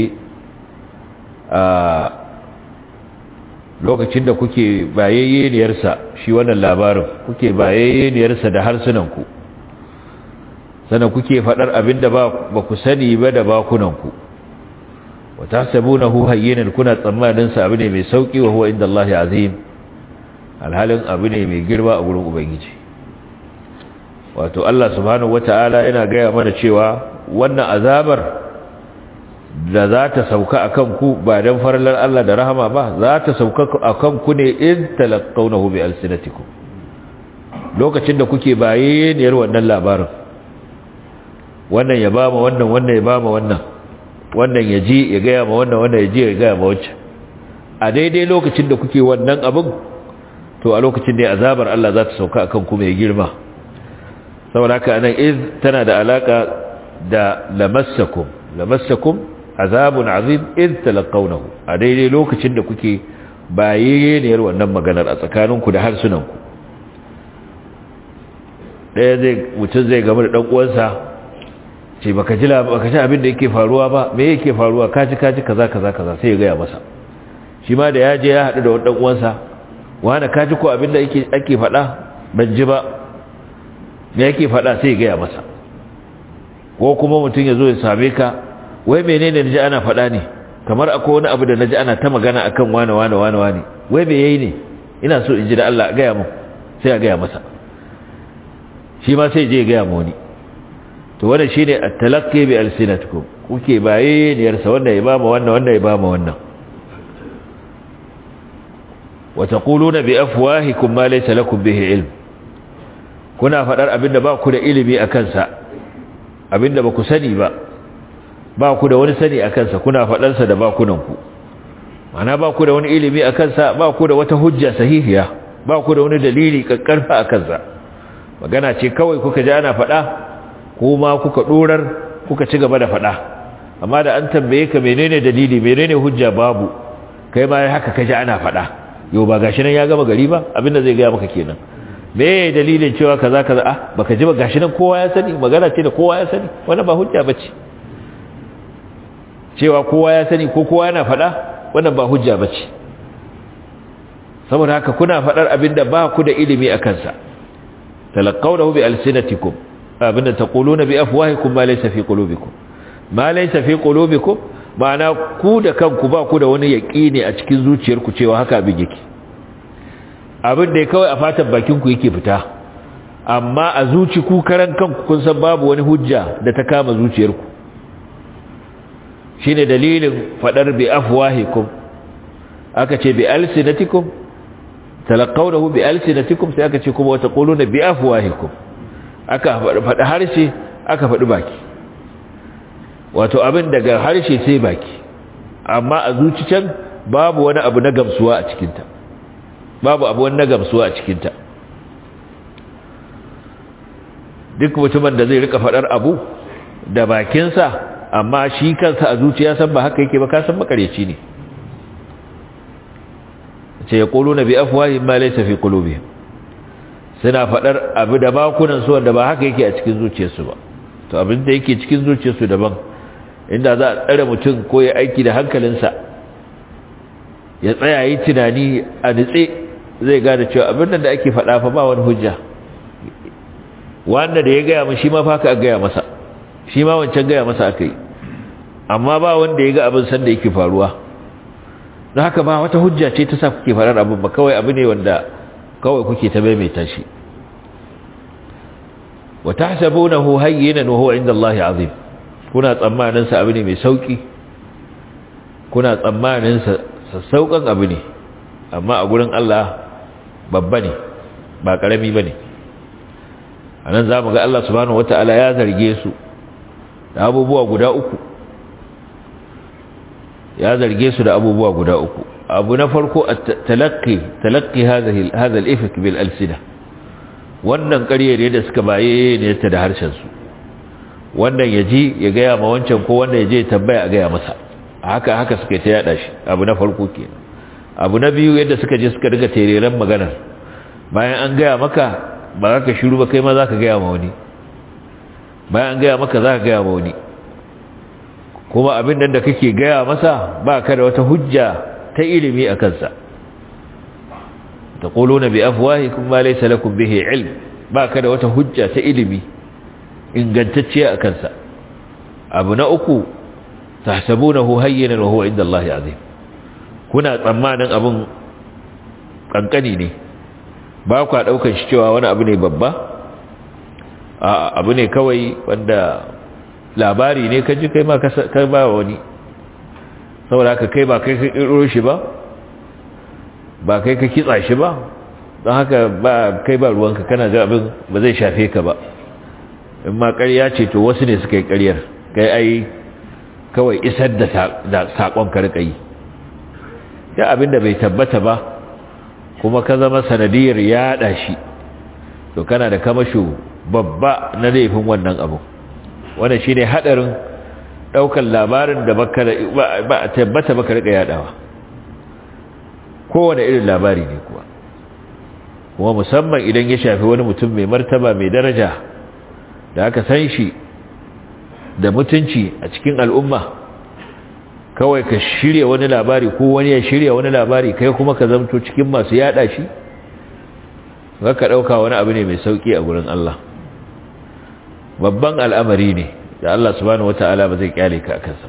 da kuke bayayyeniyarsa, shi wannan labarin kuke bayayyeniyarsa da harsunanku, sannan kuke faɗar abinda ba ku sani ba da bakunanku. wa tahsabunahu hayyinan, kuna tsammanin sa abu ne mai sauki, wa huwa inda Allahi azim, alhalin abu ne mai girma a gurin ubangiji. Wato Allah subhanahu wata'ala yana gaya mana cewa wannan azabar da za ta sauka akan ku ba dan farallar Allah da rahama ba, za ta sauka akan ku ne in talaqawnahu bi alsinatikum, lokacin da kuke bayeniyar wannan labarin, wannan ya ba ma wannan, wannan ya ba ma wannan, wannan ya ji ya gaya ma wannan, wannan ya ji ya gaya ma wancan. A daidai lokacin da kuke wannan abin, to a lokacin da azabar Allah za ta sauka akan ku mai girma. saboda haka anan iz tana da alaka da lamassakum azabun azim iz talaqawnahu, a daidai lokacin da kuke bayyeniyar wannan maganar a tsakaninku da harsunanku. Mutum zai gama da dan uwansa, ce baka ji abin da yake faruwa ba, me yake faruwa, kaji kaza sai ya gaya masa. shi ma da ya je ya haɗu da wani dan uwansa, wani kaji ko abin da ake faɗa, ban ji ba, me yake faɗa, sai ya gaya masa. Ko kuma mutum ya zo ya same ka, wai menene naji ana faɗa ne, kamar akwai wani abu da naji ana ta magana akan wani, wai me yayi ne, ina so in ji da Allah gaya mu, sai ya gaya masa. Shi ma sai je ya gaya mu wani. To wannan shine at-talaqqi bi alsinatikum, kuke bayeniyar sa, wanda ya bama wannan, wanda ya bama wannan. Wa taquluna bi afwahikum ma laysa lakum bihi ilm, kuna fadar abinda ba ku da ilimi akan sa, abinda ba ku sani ba ku da wani sani akan sa, kuna fadar sa da bakunanku. Ma'ana ba ku da wani ilimi akan sa, ba ku da wata hujja sahihiya ba ku da wani dalili kakkarfa a kansa magana ce kawai kuka ji ana faɗa kuma kuka ɗorar kuka ci gaba da faɗa amma da an tambaye ka menene dalili menene hujja babu kai ma haka ka ji ana faɗa yau ba gashi nan ya gama gari ba abinda zai gaya maka kenan me dalilin cewa kaza kaza baka ji ba gashi nan kowa ya sani magana ce da kowa ya sani wannan ba hujja bace cewa kowa ya sani ko kowa yana faɗa wannan ba hujja bace saboda haka kuna faɗar abinda ba ku da ilimi a kansa talaqawnahu bi alsinatikum abinda taquluna bi afwahikum ma laysa fi qulubikum ma laysa fi qulubikum ma'ana ku da kanku ba ku da wani yaqini a cikin zuciyarku cewa haka abin yake abin da kawai a fatan bakin ku yake fita amma a zuci ku karan kanku kun san babu wani hujja da ta kama zuciyarku shine dalilin fadar bi afwahikum aka ce bi alsinatikum talaqawnahu bi alsinatikum sai aka ce kuma wata quluna bi afwahikum aka faɗi harshe aka faɗi baki wato abin daga harshe sai baki amma a zuci can babu wani abu na gamsuwa a cikinta babu abu wani na gamsuwa a cikinta duk mutumin da zai rika faɗar abu da bakinsa amma shi kansa a zuciya san ba haka yake ba ka san makareci ne ce ya ƙulu na bi afwahihim ma laysa fi qulubihim suna faɗar abu da bakunan su wanda ba haka yake a cikin zuciyarsu ba to abin da yake cikin zuciyarsu daban inda za a tsare mutum ko ya aiki da hankalinsa ya tsaya yi tunani a nitse zai gane cewa abin da ake faɗa fa ba wani hujja wanda da ya gaya mu shi ma fa ka gaya masa shi ma wancan gaya masa aka yi amma ba wanda ya ga abin san da yake faruwa don haka ba wata hujja ce ta sa kuke faɗar abin ba kawai abu ne wanda kawai kuke ta maimaita shi wa tahsabunahu hayyinan wa huwa inda Allah azim kuna tsammanin sa abu ne mai sauki kuna tsammanin sa sassauƙan abu ne amma a gurin Allah babba ne ba karami bane anan zamu ga Allah subhanahu wataala ya zarge su da abubuwa guda uku ya zarge su da abubuwa guda uku abu na farko talaqqi hadha al-ifk bil alsina wannan ƙarya da suka baye ne ta da harshen su wannan yaji ya gaya ma wancan ko wanda yaje tambaya a gaya masa haka suka ta yada shi abu na farko kenan abu na biyu yadda suka je suka riga tereren magana bayan an gaya maka ba za ka shiru ba kai ma za ka gaya ma wani bayan an gaya maka za ka gaya ma wani kuma abin nan da kake gaya masa ba ka da wata hujja ta ilimi a kansa taquluna bi afwahikum ma laysa lakum bihi ilm ba ka da wata hujja ta ilimi ingantacciya a kansa abu na uku tahsabunahu hayyinan wa huwa inda Allah azim kuna tsammanin abun kankani ne ba ku daukar shi cewa wani abu ne babba abu ne kawai wanda labari ne kaji kai ma ka ba wani saboda ka kai ba kai ka kiro shi ba kai ka kitsa shi ba don haka ba kai ba ruwanka kana ga abin ba zai shafe ka ba in ma ƙarya ce to wasu ne suka yi ƙaryar kai ai kawai isar da saƙon ka rika yi ya abin da bai tabbata ba kuma ka zama sanadiyar yaɗa shi to kana da kamasho babba na laifin wannan abu wannan shine hadarin daukar labarin da ba tabbata baka rika yadawa kowane irin labari ne kuma musamman idan ya shafi wani mutum mai martaba mai daraja da aka san shi da mutunci a cikin al'umma kawai ka shirya wani labari ko wani ya shirya wani labari kai kuma ka zamto cikin masu yada shi ka dauka wani abu ne mai sauki a gurin Allah babban al'amari ne da Allah subhanahu wata'ala ba zai kyale ka akan sa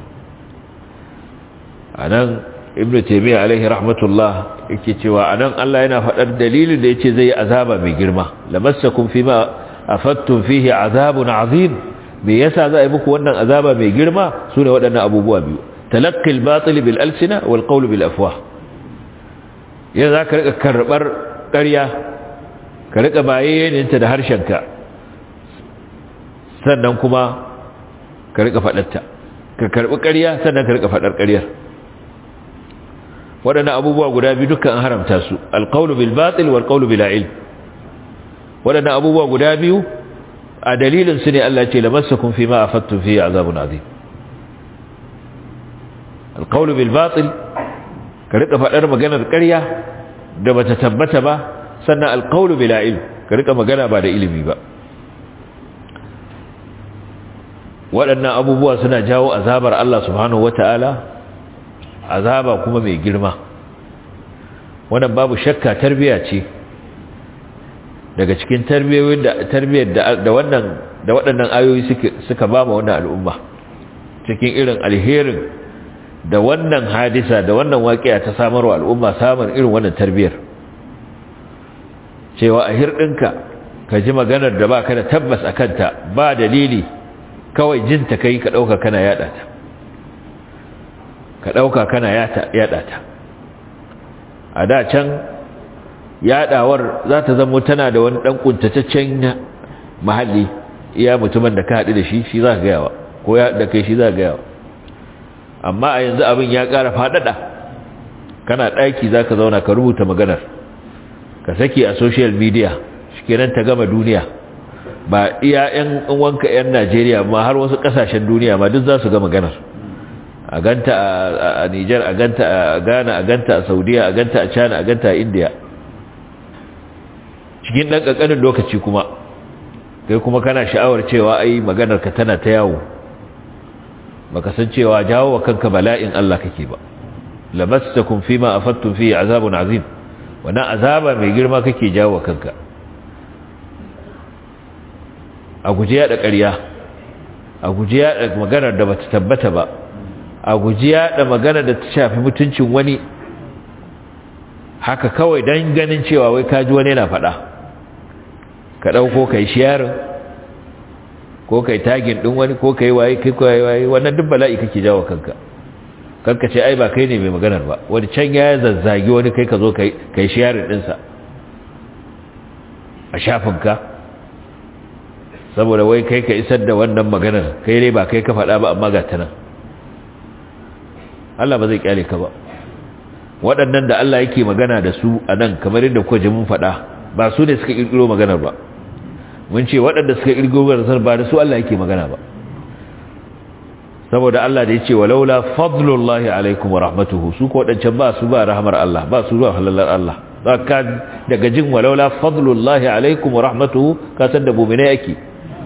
anan ibnu taymiyyah alaihi rahmatullah yake cewa anan Allah yana faɗar dalilin da yace zai azaba mai girma lamassakum fima afattum fihi azabun azim me yasa za a yi muku wannan azaba mai girma sune waɗannan abubuwa biyu talaqqi al-batil bil alsina wal qawl bil afwah yanzu zaka rika karbar ƙarya ka rika bayaninta da harshenka sannan kuma ka rika faɗarta ka karbi ƙarya sannan ka rika faɗar ƙaryar waɗannan abubuwa guda biyu dukkan an haramta su alqawlu bil batil wal qawlu bila ilm waɗannan abubuwa guda biyu a dalilin su ne Allah ce lamassakum fima afattum fihi azabun azim alqawlu bil batil ka rika faɗar maganar ƙarya da bata tabbata ba sannan alqawlu bila ilm ka rika magana ba da ilimi ba waɗannan abubuwa suna jawo azabar Allah subhanahu wataala azaba kuma mai girma wannan babu shakka tarbiya ce daga cikin tarbiyyar da waɗannan ayoyi suka ba ma wannan al'umma cikin irin alherin da wannan hadisa da wannan waƙiya ta samarwa al'umma samun irin wannan tarbiyyar cewa a hirɗinka ka ji maganar da ba ka da tabbas a kanta ba dalili kawai jinta kai ka ɗauka kana yaɗa ta ka ɗauka kana yaɗa ta a da can yaɗawar za ta zama tana da wani ɗan ƙuntataccen mahalli iya mutumin da ka haɗu da shi za ka gayawa ko ya da kai shi za ka gayawa amma a yanzu abin ya ƙara faɗaɗa kana ɗaki za ka zauna ka rubuta maganar ka saki a social media shi kenan ta gama duniya ba iya 'yan wanka 'yan Najeriya ma har wasu ƙasashen duniya ma duk za su ga maganar a ganta a Niger a ganta a Ghana a ganta a Saudiya a ganta a China a ganta a India cikin ɗan ƙanƙanin lokaci kuma kai kuma kana sha'awar cewa ai maganar ka tana ta yawo baka san cewa jawo wa kanka bala'in Allah kake ba lamassakum fima afattum fihi azabun azim wannan azaba mai girma kake jawo wa kanka a guji yaɗa ƙarya a guji yaɗa maganar da bata tabbata ba a guji yaɗa magana da ta shafi mutuncin wani haka kawai don ganin cewa wai kaji wani yana faɗa ka ɗauko ka yi sharing ko ka yi tagin ɗin wani ko ka yi waye kai ko waye wannan duk bala'i kake jawo kanka kanka ce ai ba kai ne mai maganar ba wani can ya zazzagi wani kai ka zo ka yi sharing ɗinsa a shafinka saboda wai kai ka isar da wannan maganar kai ne ba kai ka faɗa ba amma ga ta nan Allah ba zai kyale ka ba waɗannan da Allah yake magana da su a nan kamar yadda kuka ji mun faɗa ba su ne suka ƙirƙiro maganar ba mun ce waɗanda suka ƙirƙiro maganar ba da su Allah yake magana ba saboda Allah da ya ce walaula fadlullahi alaikum wa rahmatuhu su ko waɗancan ba su ba rahmar Allah ba su ba halalar Allah ka daga jin walaula fadlullahi alaikum wa rahmatuhu ka san da mu'mina yake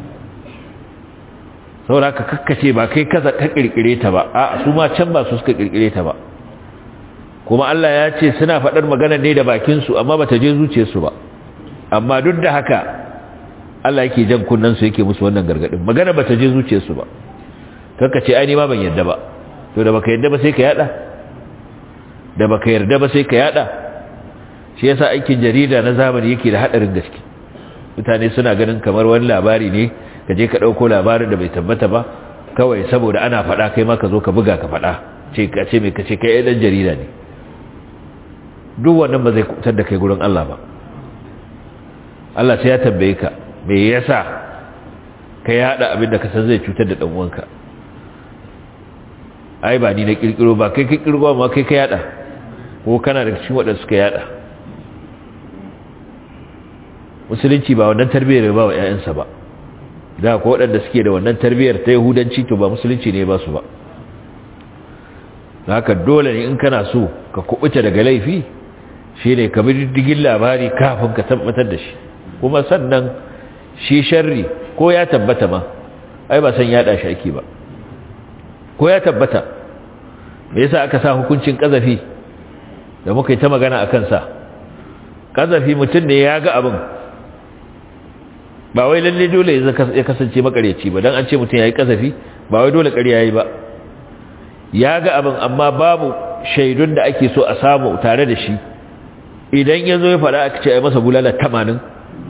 saboda ka kakkace ba kai kaza ka kirkire ta ba a su ma can ba su suka kirkire ta ba kuma Allah ya ce suna faɗar magana ne da bakin su amma bata je zuciyarsu ba amma duk da haka Allah yake jan kunnan su yake musu wannan gargadin magana bata je zuciyarsu ba kakkace ai ni ma ban yarda ba to da baka yarda ba sai ka yada da baka yarda ba sai ka yada shi yasa aikin jarida na zamani yake da hadarin gaske mutane suna ganin kamar wani labari ne ka je ka ɗauko labarin da bai tabbata ba kawai saboda ana faɗa kai ma ka zo ka buga ka faɗa ce ka ce mai ka ce kai ɗan jarida ne duk wannan ba zai kutar da kai gurin Allah ba Allah sai ya tambaye ka me yasa ka yaɗa abin da ka san zai cutar da ɗan uwanka ai ba ni na kirkiro ba kai kirkiro ba ma kai ka yaɗa ko kana da cikin waɗanda suka yaɗa musulunci ba wannan tarbiyyar ba wa ƴaƴansa ba da ko waɗanda suke da wannan tarbiyyar ta yahudanci to ba musulunci ne ba su ba haka dole ne in kana so ka kubuta daga laifi shine ka bi diddigin labari kafin ka tabbatar da shi kuma sannan shi sharri ko ya tabbata ma ai ba san yada shi ake ba ko ya tabbata me yasa aka sa hukuncin kazafi da muka yi ta magana akan sa kazafi mutum ne ya ga abin ba wai lalle dole ya kasance makareci ba dan an ce mutum yayi kasafi ba wai dole ƙarya yayi ba ya ga abin amma babu shaidun da ake so a samu tare da shi idan yazo ya fara aka ce ai masa bulala 80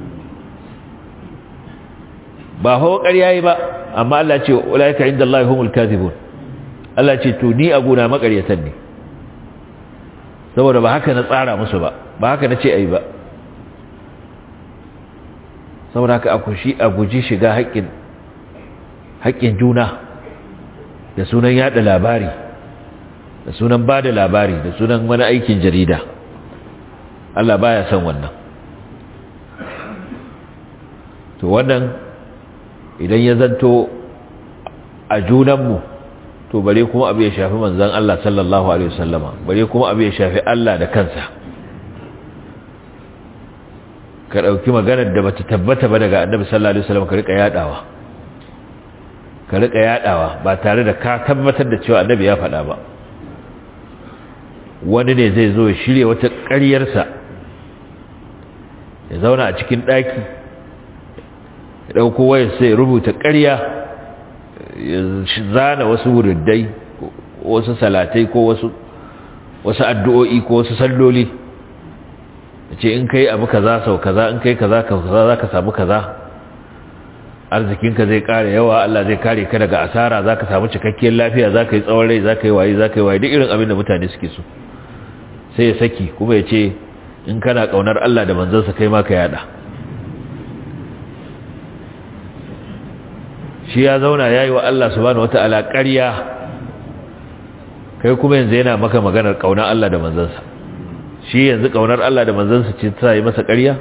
ba ho ƙarya yayi ba amma Allah ce ulaika indallahi humul kadhibun Allah ce to ni a gona makaryatan ne saboda ba haka na tsara musu ba haka na ce ai ba saboda haka a guji shiga haƙƙin juna da sunan yada labari da sunan ba da labari da sunan wani aikin jarida. Allah baya son wannan. To wannan idan ya zanto a junanmu, to bare kuma abu ya shafi manzon Allah sallallahu alaihi wasallama, bare kuma abu ya shafi Allah da kansa. Ka dauki maganar da bata tabbata ba daga Annabi sallallahu alaihi wasallam ka rika yadawa ba tare da ka tabbatar da cewa Annabi ya faɗa ba. Wani ne zai zo ya shirye wata ƙaryarsa, ya zauna a cikin ɗaki, ya ɗauko wayar sai rubuta ƙarya, ya zana wasu wuriddai, wasu salatai ko wasu addu'o'i ko wasu salloli, ya ce in kai abu kaza sau kaza, in kai kaza za ka samu kaza, arzikinka zai ƙara yawa, Allah zai kare ka daga asara, za ka samu cikakkiyar lafiya, za ka yi tsawon rai, za ka yi waye, duk irin abin da mutane suke so. Sai ya saki kuma ya ce in kana kaunar Allah da manzansa kai ma ka yada. Shi ya zauna yayi wa Allah subhanahu wataala ƙarya, kai kuma yanzu yana maka maganar kaunar Allah da manzansa. Shi yanzu kaunar Allah da manzansa ce ta yi masa ƙarya?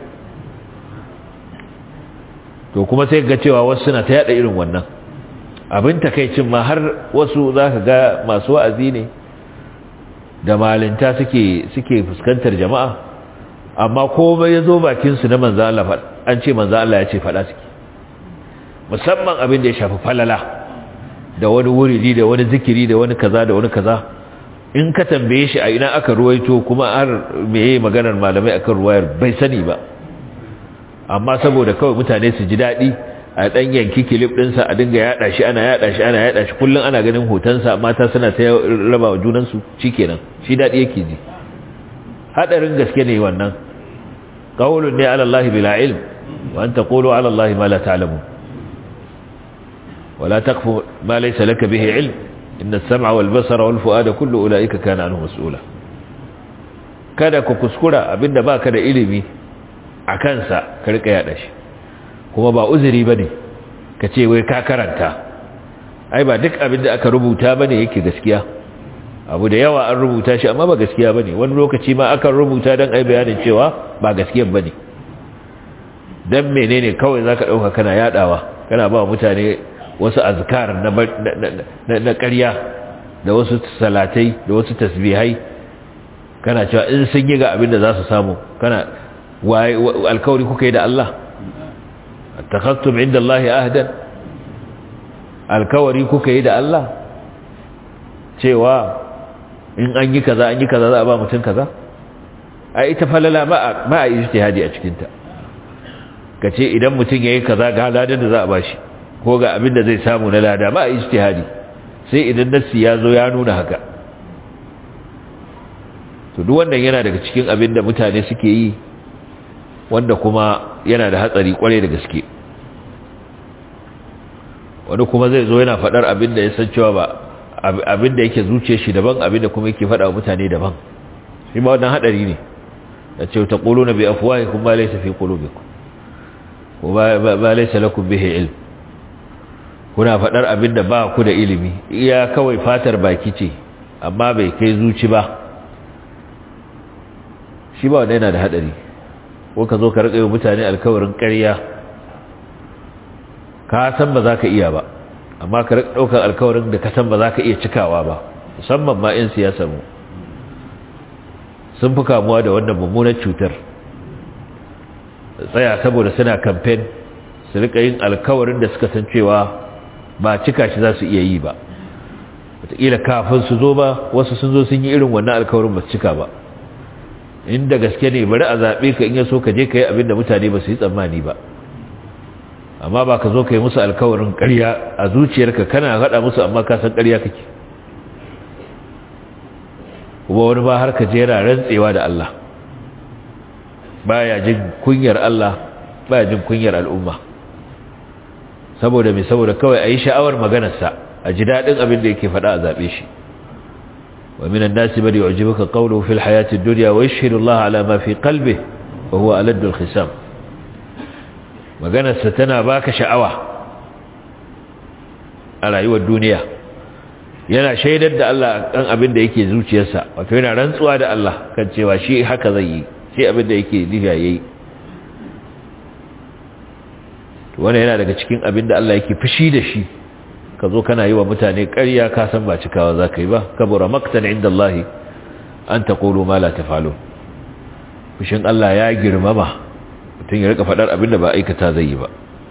To kuma sai ga cewa wasu suna ta yada irin wannan abin takeicin ma, har wasu zaka ga masu wa'azi ne da malinta suke fuskantar jama'a, amma komai ya zo bakinsu na manzo Allah, an ce manzo Allah ya ce faɗa suke, musamman abin da ya shafi falala da wani wuridi da wani zikiri da wani kaza da wani kaza. In ka tambaye shi a ina aka ruwaito kuma har meye maganar malamai akan ruwayar bai sani ba, amma saboda kawai mutane su ji daɗi a ɗan yanki kilif ɗinsa a dinga yaɗa shi ana yaɗa shi kullum ana ganin hotonsa, mata suna ta raba wa junansu, shi kenan shi daɗi yake ji. haɗarin gaske ne wannan. Qawlun ne ala Allah bila ilm wa an taqulu ala Allah ma la ta'lamun wa la taqfu ma laysa laka bihi ilm inna as-sam'a wal basara wal fu'ada kullu ulaika kana anhu mas'ula. Kada ku kuskura abinda baka da ilimi a kansa ka rika yaɗa shi, kuma ba uzuri bane ka ce wai ka karanta. Ai ba duk abin da aka rubuta bane yake gaskiya, abu da yawa an rubuta shi amma ba gaskiya bane. Wani lokaci ma akan rubuta dan ai bayanin cewa ba gaskiya bane. Dan menene kawai zaka dauka kana yadawa, kana ba mutane wasu azkar na ƙarya da wasu salatai da wasu tasbihai, kana cewa in sun yi ga abin da za su samu. Kana alkawari kuka yi da Allah? attakhadtum inda Allah ahdan, alkawari kuka yi da Allah cewa in an yi kaza za a ba mutum kaza? A ita falala ba a ijtihadi a cikinta. Ka ce idan mutum ya yi kaza ga ladan da za a ba shi ko ga abin da zai samu na lada, ba a ijtihadi sai idan nassi ya zo ya nuna haka. To duk wannan yana daga cikin abin da mutane suke yi, wanda kuma yana da hatsari kwarai da gaske. Wani kuma zai zo yana faɗar abin da ya san cewa ba abin da yake zuciyar shi daban, abin da kuma yake faɗa wa mutane daban. Shi ma wannan haɗari ne. Da ce ta ƙulu na bi afwahikum ma laysa fi qulubikum wa ba laysa lakum bihi ilm. Kuna faɗar abin da ba ku da ilimi, iya kawai fatar baki ce amma bai kai zuci ba. Shi ba wannan yana da haɗari. Ko ka zo ka riƙa yi mutane alkawarin ƙarya, ka san ba za ka iya ba, amma ka riƙa ɗaukar alkawarin da ka san ba za ka iya cikawa ba. Musamman ma 'yan siyasar mu sun fi kamuwa da wannan mummunar cutar. Tsaya saboda suna kamfen su riƙa yin alkawarin da suka san cewa ba cika shi za su iya yi ba. Wataƙila kafin su zo ba wasu sun zo sun yi irin wannan alkawarin ba su cika ba. Inda gaske ne bari a zaɓe ka, in ya so ka je ka yi abin da mutane ba su yi tsammani ba, amma ba ka zo ka yi musu alkawarin ƙarya a zuciyarka, kana haɗa musu amma ka san ƙarya kake. Kuma wani ba har ka jera rantsewa da Allah, baya jin kunyar Allah, baya jin kunyar al'umma. Saboda me? Saboda kawai a yi sha'awar maganarsa, a ji daɗin abin da yake faɗa a zaɓe shi. ومن الناس من يعجبك قوله في الحياة الدنيا ويشهد الله على ما في قلبه وهو ألد الخصام. maganarsa tana baka sha'awa a rayuwar duniya, yana shaidar da Allah kan abin da yake zuciyarsa wato yana rantsuwa da Allah kan cewa shi haka zai yi shi abin da yake niyya yayi to wannan yana daga cikin abin da Allah yake fushi da shi ka zo kana yi wa mutane ƙarya ka san ba cikawa za ka yi ba kabura maktan inda Allah an taqulu ma la taf'alun fushin Allah ya girmama mutum ya rika faɗar abin da ba aikata zai yi ba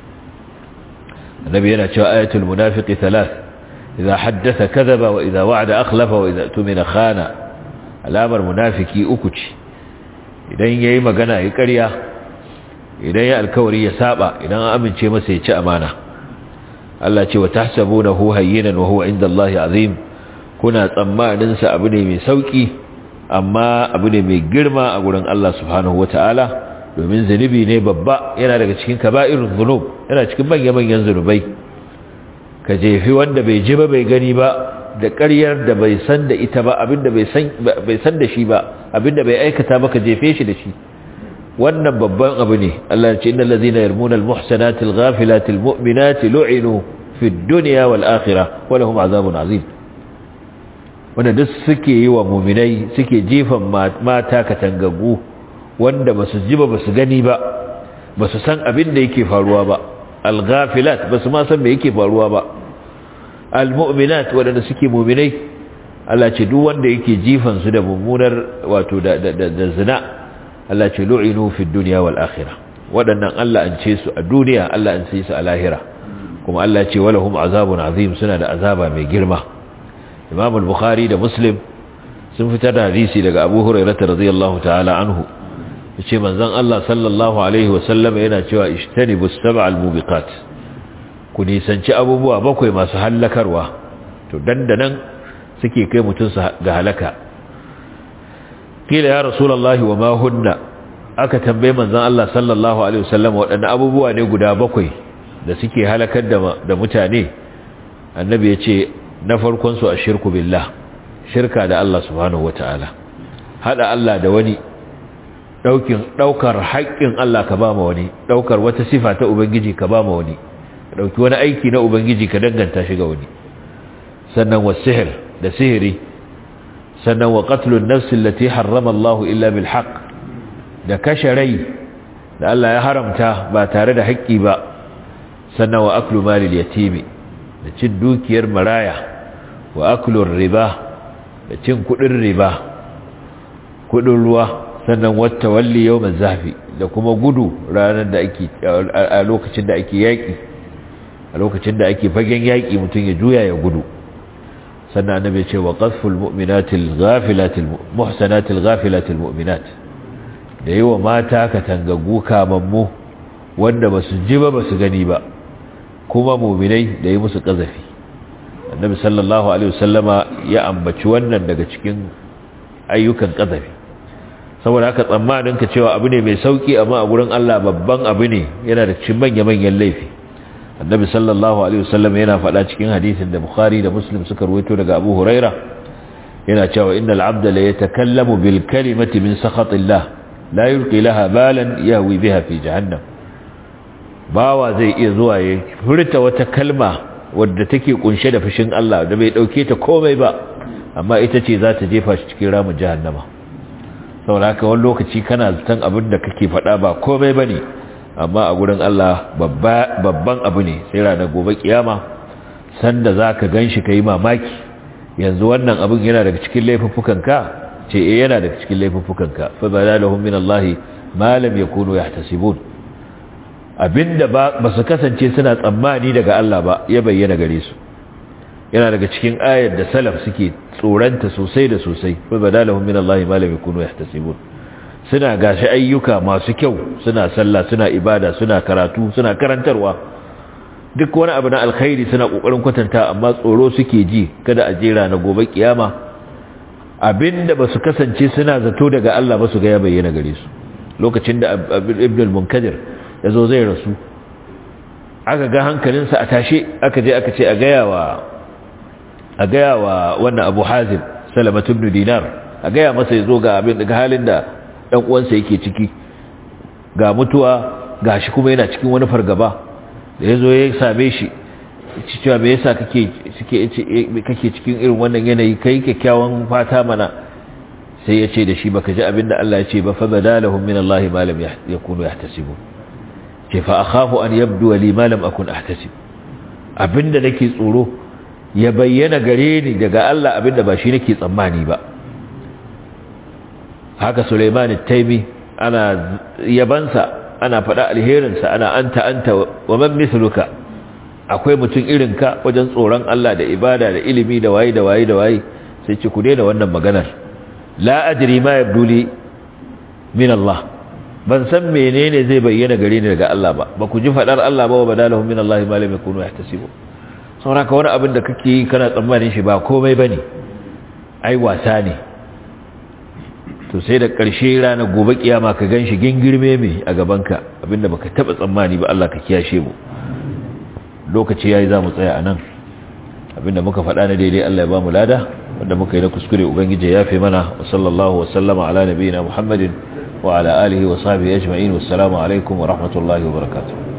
annabi yana cewa ayatul munafiqi thalath idza haddatha kadhaba wa idza wa'ada akhlafa wa idza tumina khana alamar munafiki uku ce idan yayi magana yayi ƙarya idan ya alkawari ya saba idan an amince masa ya ci amana Allah ce wa tahsabunahu hayyinan wa huwa inda Allah azim kuna tsammanin sa abu ne mai sauki amma abu ne mai girma a gurin Allah subhanahu wataala domin zunubi ne babba yana daga cikin kaba'irul dhunub yana cikin manyan zunubai ka jefi wanda bai ji ba bai gani ba da ƙaryar da bai san da ita ba abinda bai san da shi ba abinda bai aikata ba ka jefe shi da shi wannan babban abu ne Allah ya ce innal ladzina yarmuna almuhsanati alghafilati almu'minati lu'inu fid dunya wal akhirah wa lahum azabun azim wanda duk suke yi wa mu'minai suke jefan mata katangagu wanda basu ji ba basu gani ba basu san abin da yake faruwa ba al-ghafilat basu ma san me yake faruwa ba al-mu'minat wanda suke mu'minai Allah ce duk wanda yake jifan su da mummunar wato da zina Allah ce lu'inu fid dunya wal akhirah wadannan Allah an ce su a duniya Allah an ce su a lahira kuma Allah ce walahum azabun azim suna da azaba mai girma Imam al-Bukhari da Muslim sun fitar da hadisi daga Abu Hurairah radhiyallahu ta'ala anhu yace manzon Allah sallallahu alaihi wasallam yana cewa ishtanibus sab'al mubiqat ku nisanci abubuwa bakwai masu hallakarwa to dandanan suke kai mutun ga halaka kila ya rasulullahi wa ma hunna aka tambaye manzon Allah sallallahu alaihi wasallam wadannan abubuwa ne guda bakwai da suke halakar da mutane annabi yace na farkon su ashirku billah shirka da Allah subhanahu wataala hada Allah da wani daukar haƙƙin Allah ka ba ma wani daukar wata sifa ta ubangiji ka ba ma wani dauki wani aiki na ubangiji ka danganta shi ga wani sannan wasihir da sihiri sannan wa qatlun nafs allati harrama Allah illa bil haqq da kashe rai da Allah ya haramta ba tare da haƙƙi ba sannan wa aklu malil yatimi da cin dukiyar maraya wa aklur riba da cin kudin riba kudin ruwa sannan wata walli yawmaz zahfi da kuma gudu ranar da ake a lokacin da ake yaki a lokacin da ake fagen yaki mutun ya juya ya gudu sannan annabi ya ce wa qasful mu'minatil ghafilatil muhsanatil ghafilatil mu'minat da yawa mata ka tangagu kamammu wanda basu ji ba basu gani ba kuma mu'minai da yi musu kazafi annabi sallallahu alaihi wasallama ya ambaci wannan daga cikin ayyukan kazafi saboda haka tsammanin ka cewa abu ne mai sauki amma a gurin Allah babban abu ne yana da cikin manyan laifi annabi sallallahu alaihi wasallam yana faɗa cikin hadisin da Bukhari da Muslim suka ruwaito daga Abu Huraira yana cewa innal abda la yatakallamu bil kalimati min sakhatillah la yulqi laha balan yahwi biha fi jahannam bawa zai iya zuwa ya furta wata kalma wadda take kunshe da fushin Allah da bai dauke ta komai ba amma ita ce za ta jefa shi cikin ramin jahannama saboda haka wani lokaci kana zaton abin da kake faɗa ba komai bane amma a gurin Allah babban abu ne sai ranar gobe kiyama sanda zaka ganshi kai mamaki yanzu wannan abin yana daga cikin laifuffukanka ce yana daga cikin laifuffukanka fa badalahum min Allah ma lam yakunu yahtasibun abinda ba su kasance suna tsammani daga Allah ba ya bayyana gare su yana daga cikin ayar da salaf suke tsoranta sosai da sosai fa badalahum min Allah ma lam yakunu yahtasibun suna gashi ayyuka masu kyau suna sallah suna ibada suna karatu suna karantarwa duk wani abu na alkhairi suna kokarin kwatanta amma tsoro suke ji kada a jera na gobe kiyama abinda basu kasance suna zato daga Allah ba su ga ya bayyana gare su lokacin da Ibn al-Munkadir yazo zai rasu aka ga hankalinsa a tashe aka je aka ce a gaya wa wannan Abu Hazim Salamah ibn Dinar a gaya masa yazo ga abin daga halin da dan uwansa yake ciki ga mutuwa gashi kuma yana cikin wani fargaba da yazo ya same shi cewa me yasa kake cikin irin wannan yanayi kai kyakkyawan fata mana sai ya ce da shi baka ji abinda Allah ya ce ba fa badalahum min Allah ma lam yakunu yahtasibu ce fa akhafu an yabdu li ma lam akun ahtasib abinda nake tsoro ya bayyana gare ni daga Allah abinda ba shi nake tsammani ba. Haka Sulaiman at-Taymi ana yabansa ana faɗa alherinsa ana anta wa man mithluka akwai mutum irinka wajen tsoron Allah da ibada da ilimi da waye sai ce ku daina wannan maganar la adri ma yabduli min Allah ban san menene zai bayyana gare ni daga Allah ba ku ji faɗar Allah ba wa badalahum min Allah ma lam yakunu yahtasibu saboda wani abin da kake yi kana tsammanin shi ba komai bane ai wasa ne to sai da ƙarshe ranar gobe kiyama ka ganshi gingirme mai a gabanka abinda baka taba tsammani ba Allah ka kiyashe mu lokaci yayi zamu tsaya anan abinda muka faɗa na daidai Allah ya ba mu lada wanda muka yi na kuskure ubangiji ya fi mana wa sallallahu wa sallama ala nabiyina Muhammadin wa ala alihi wa sahbihi ajma'in wassalamu alaikum wa rahmatullahi wa barakatuh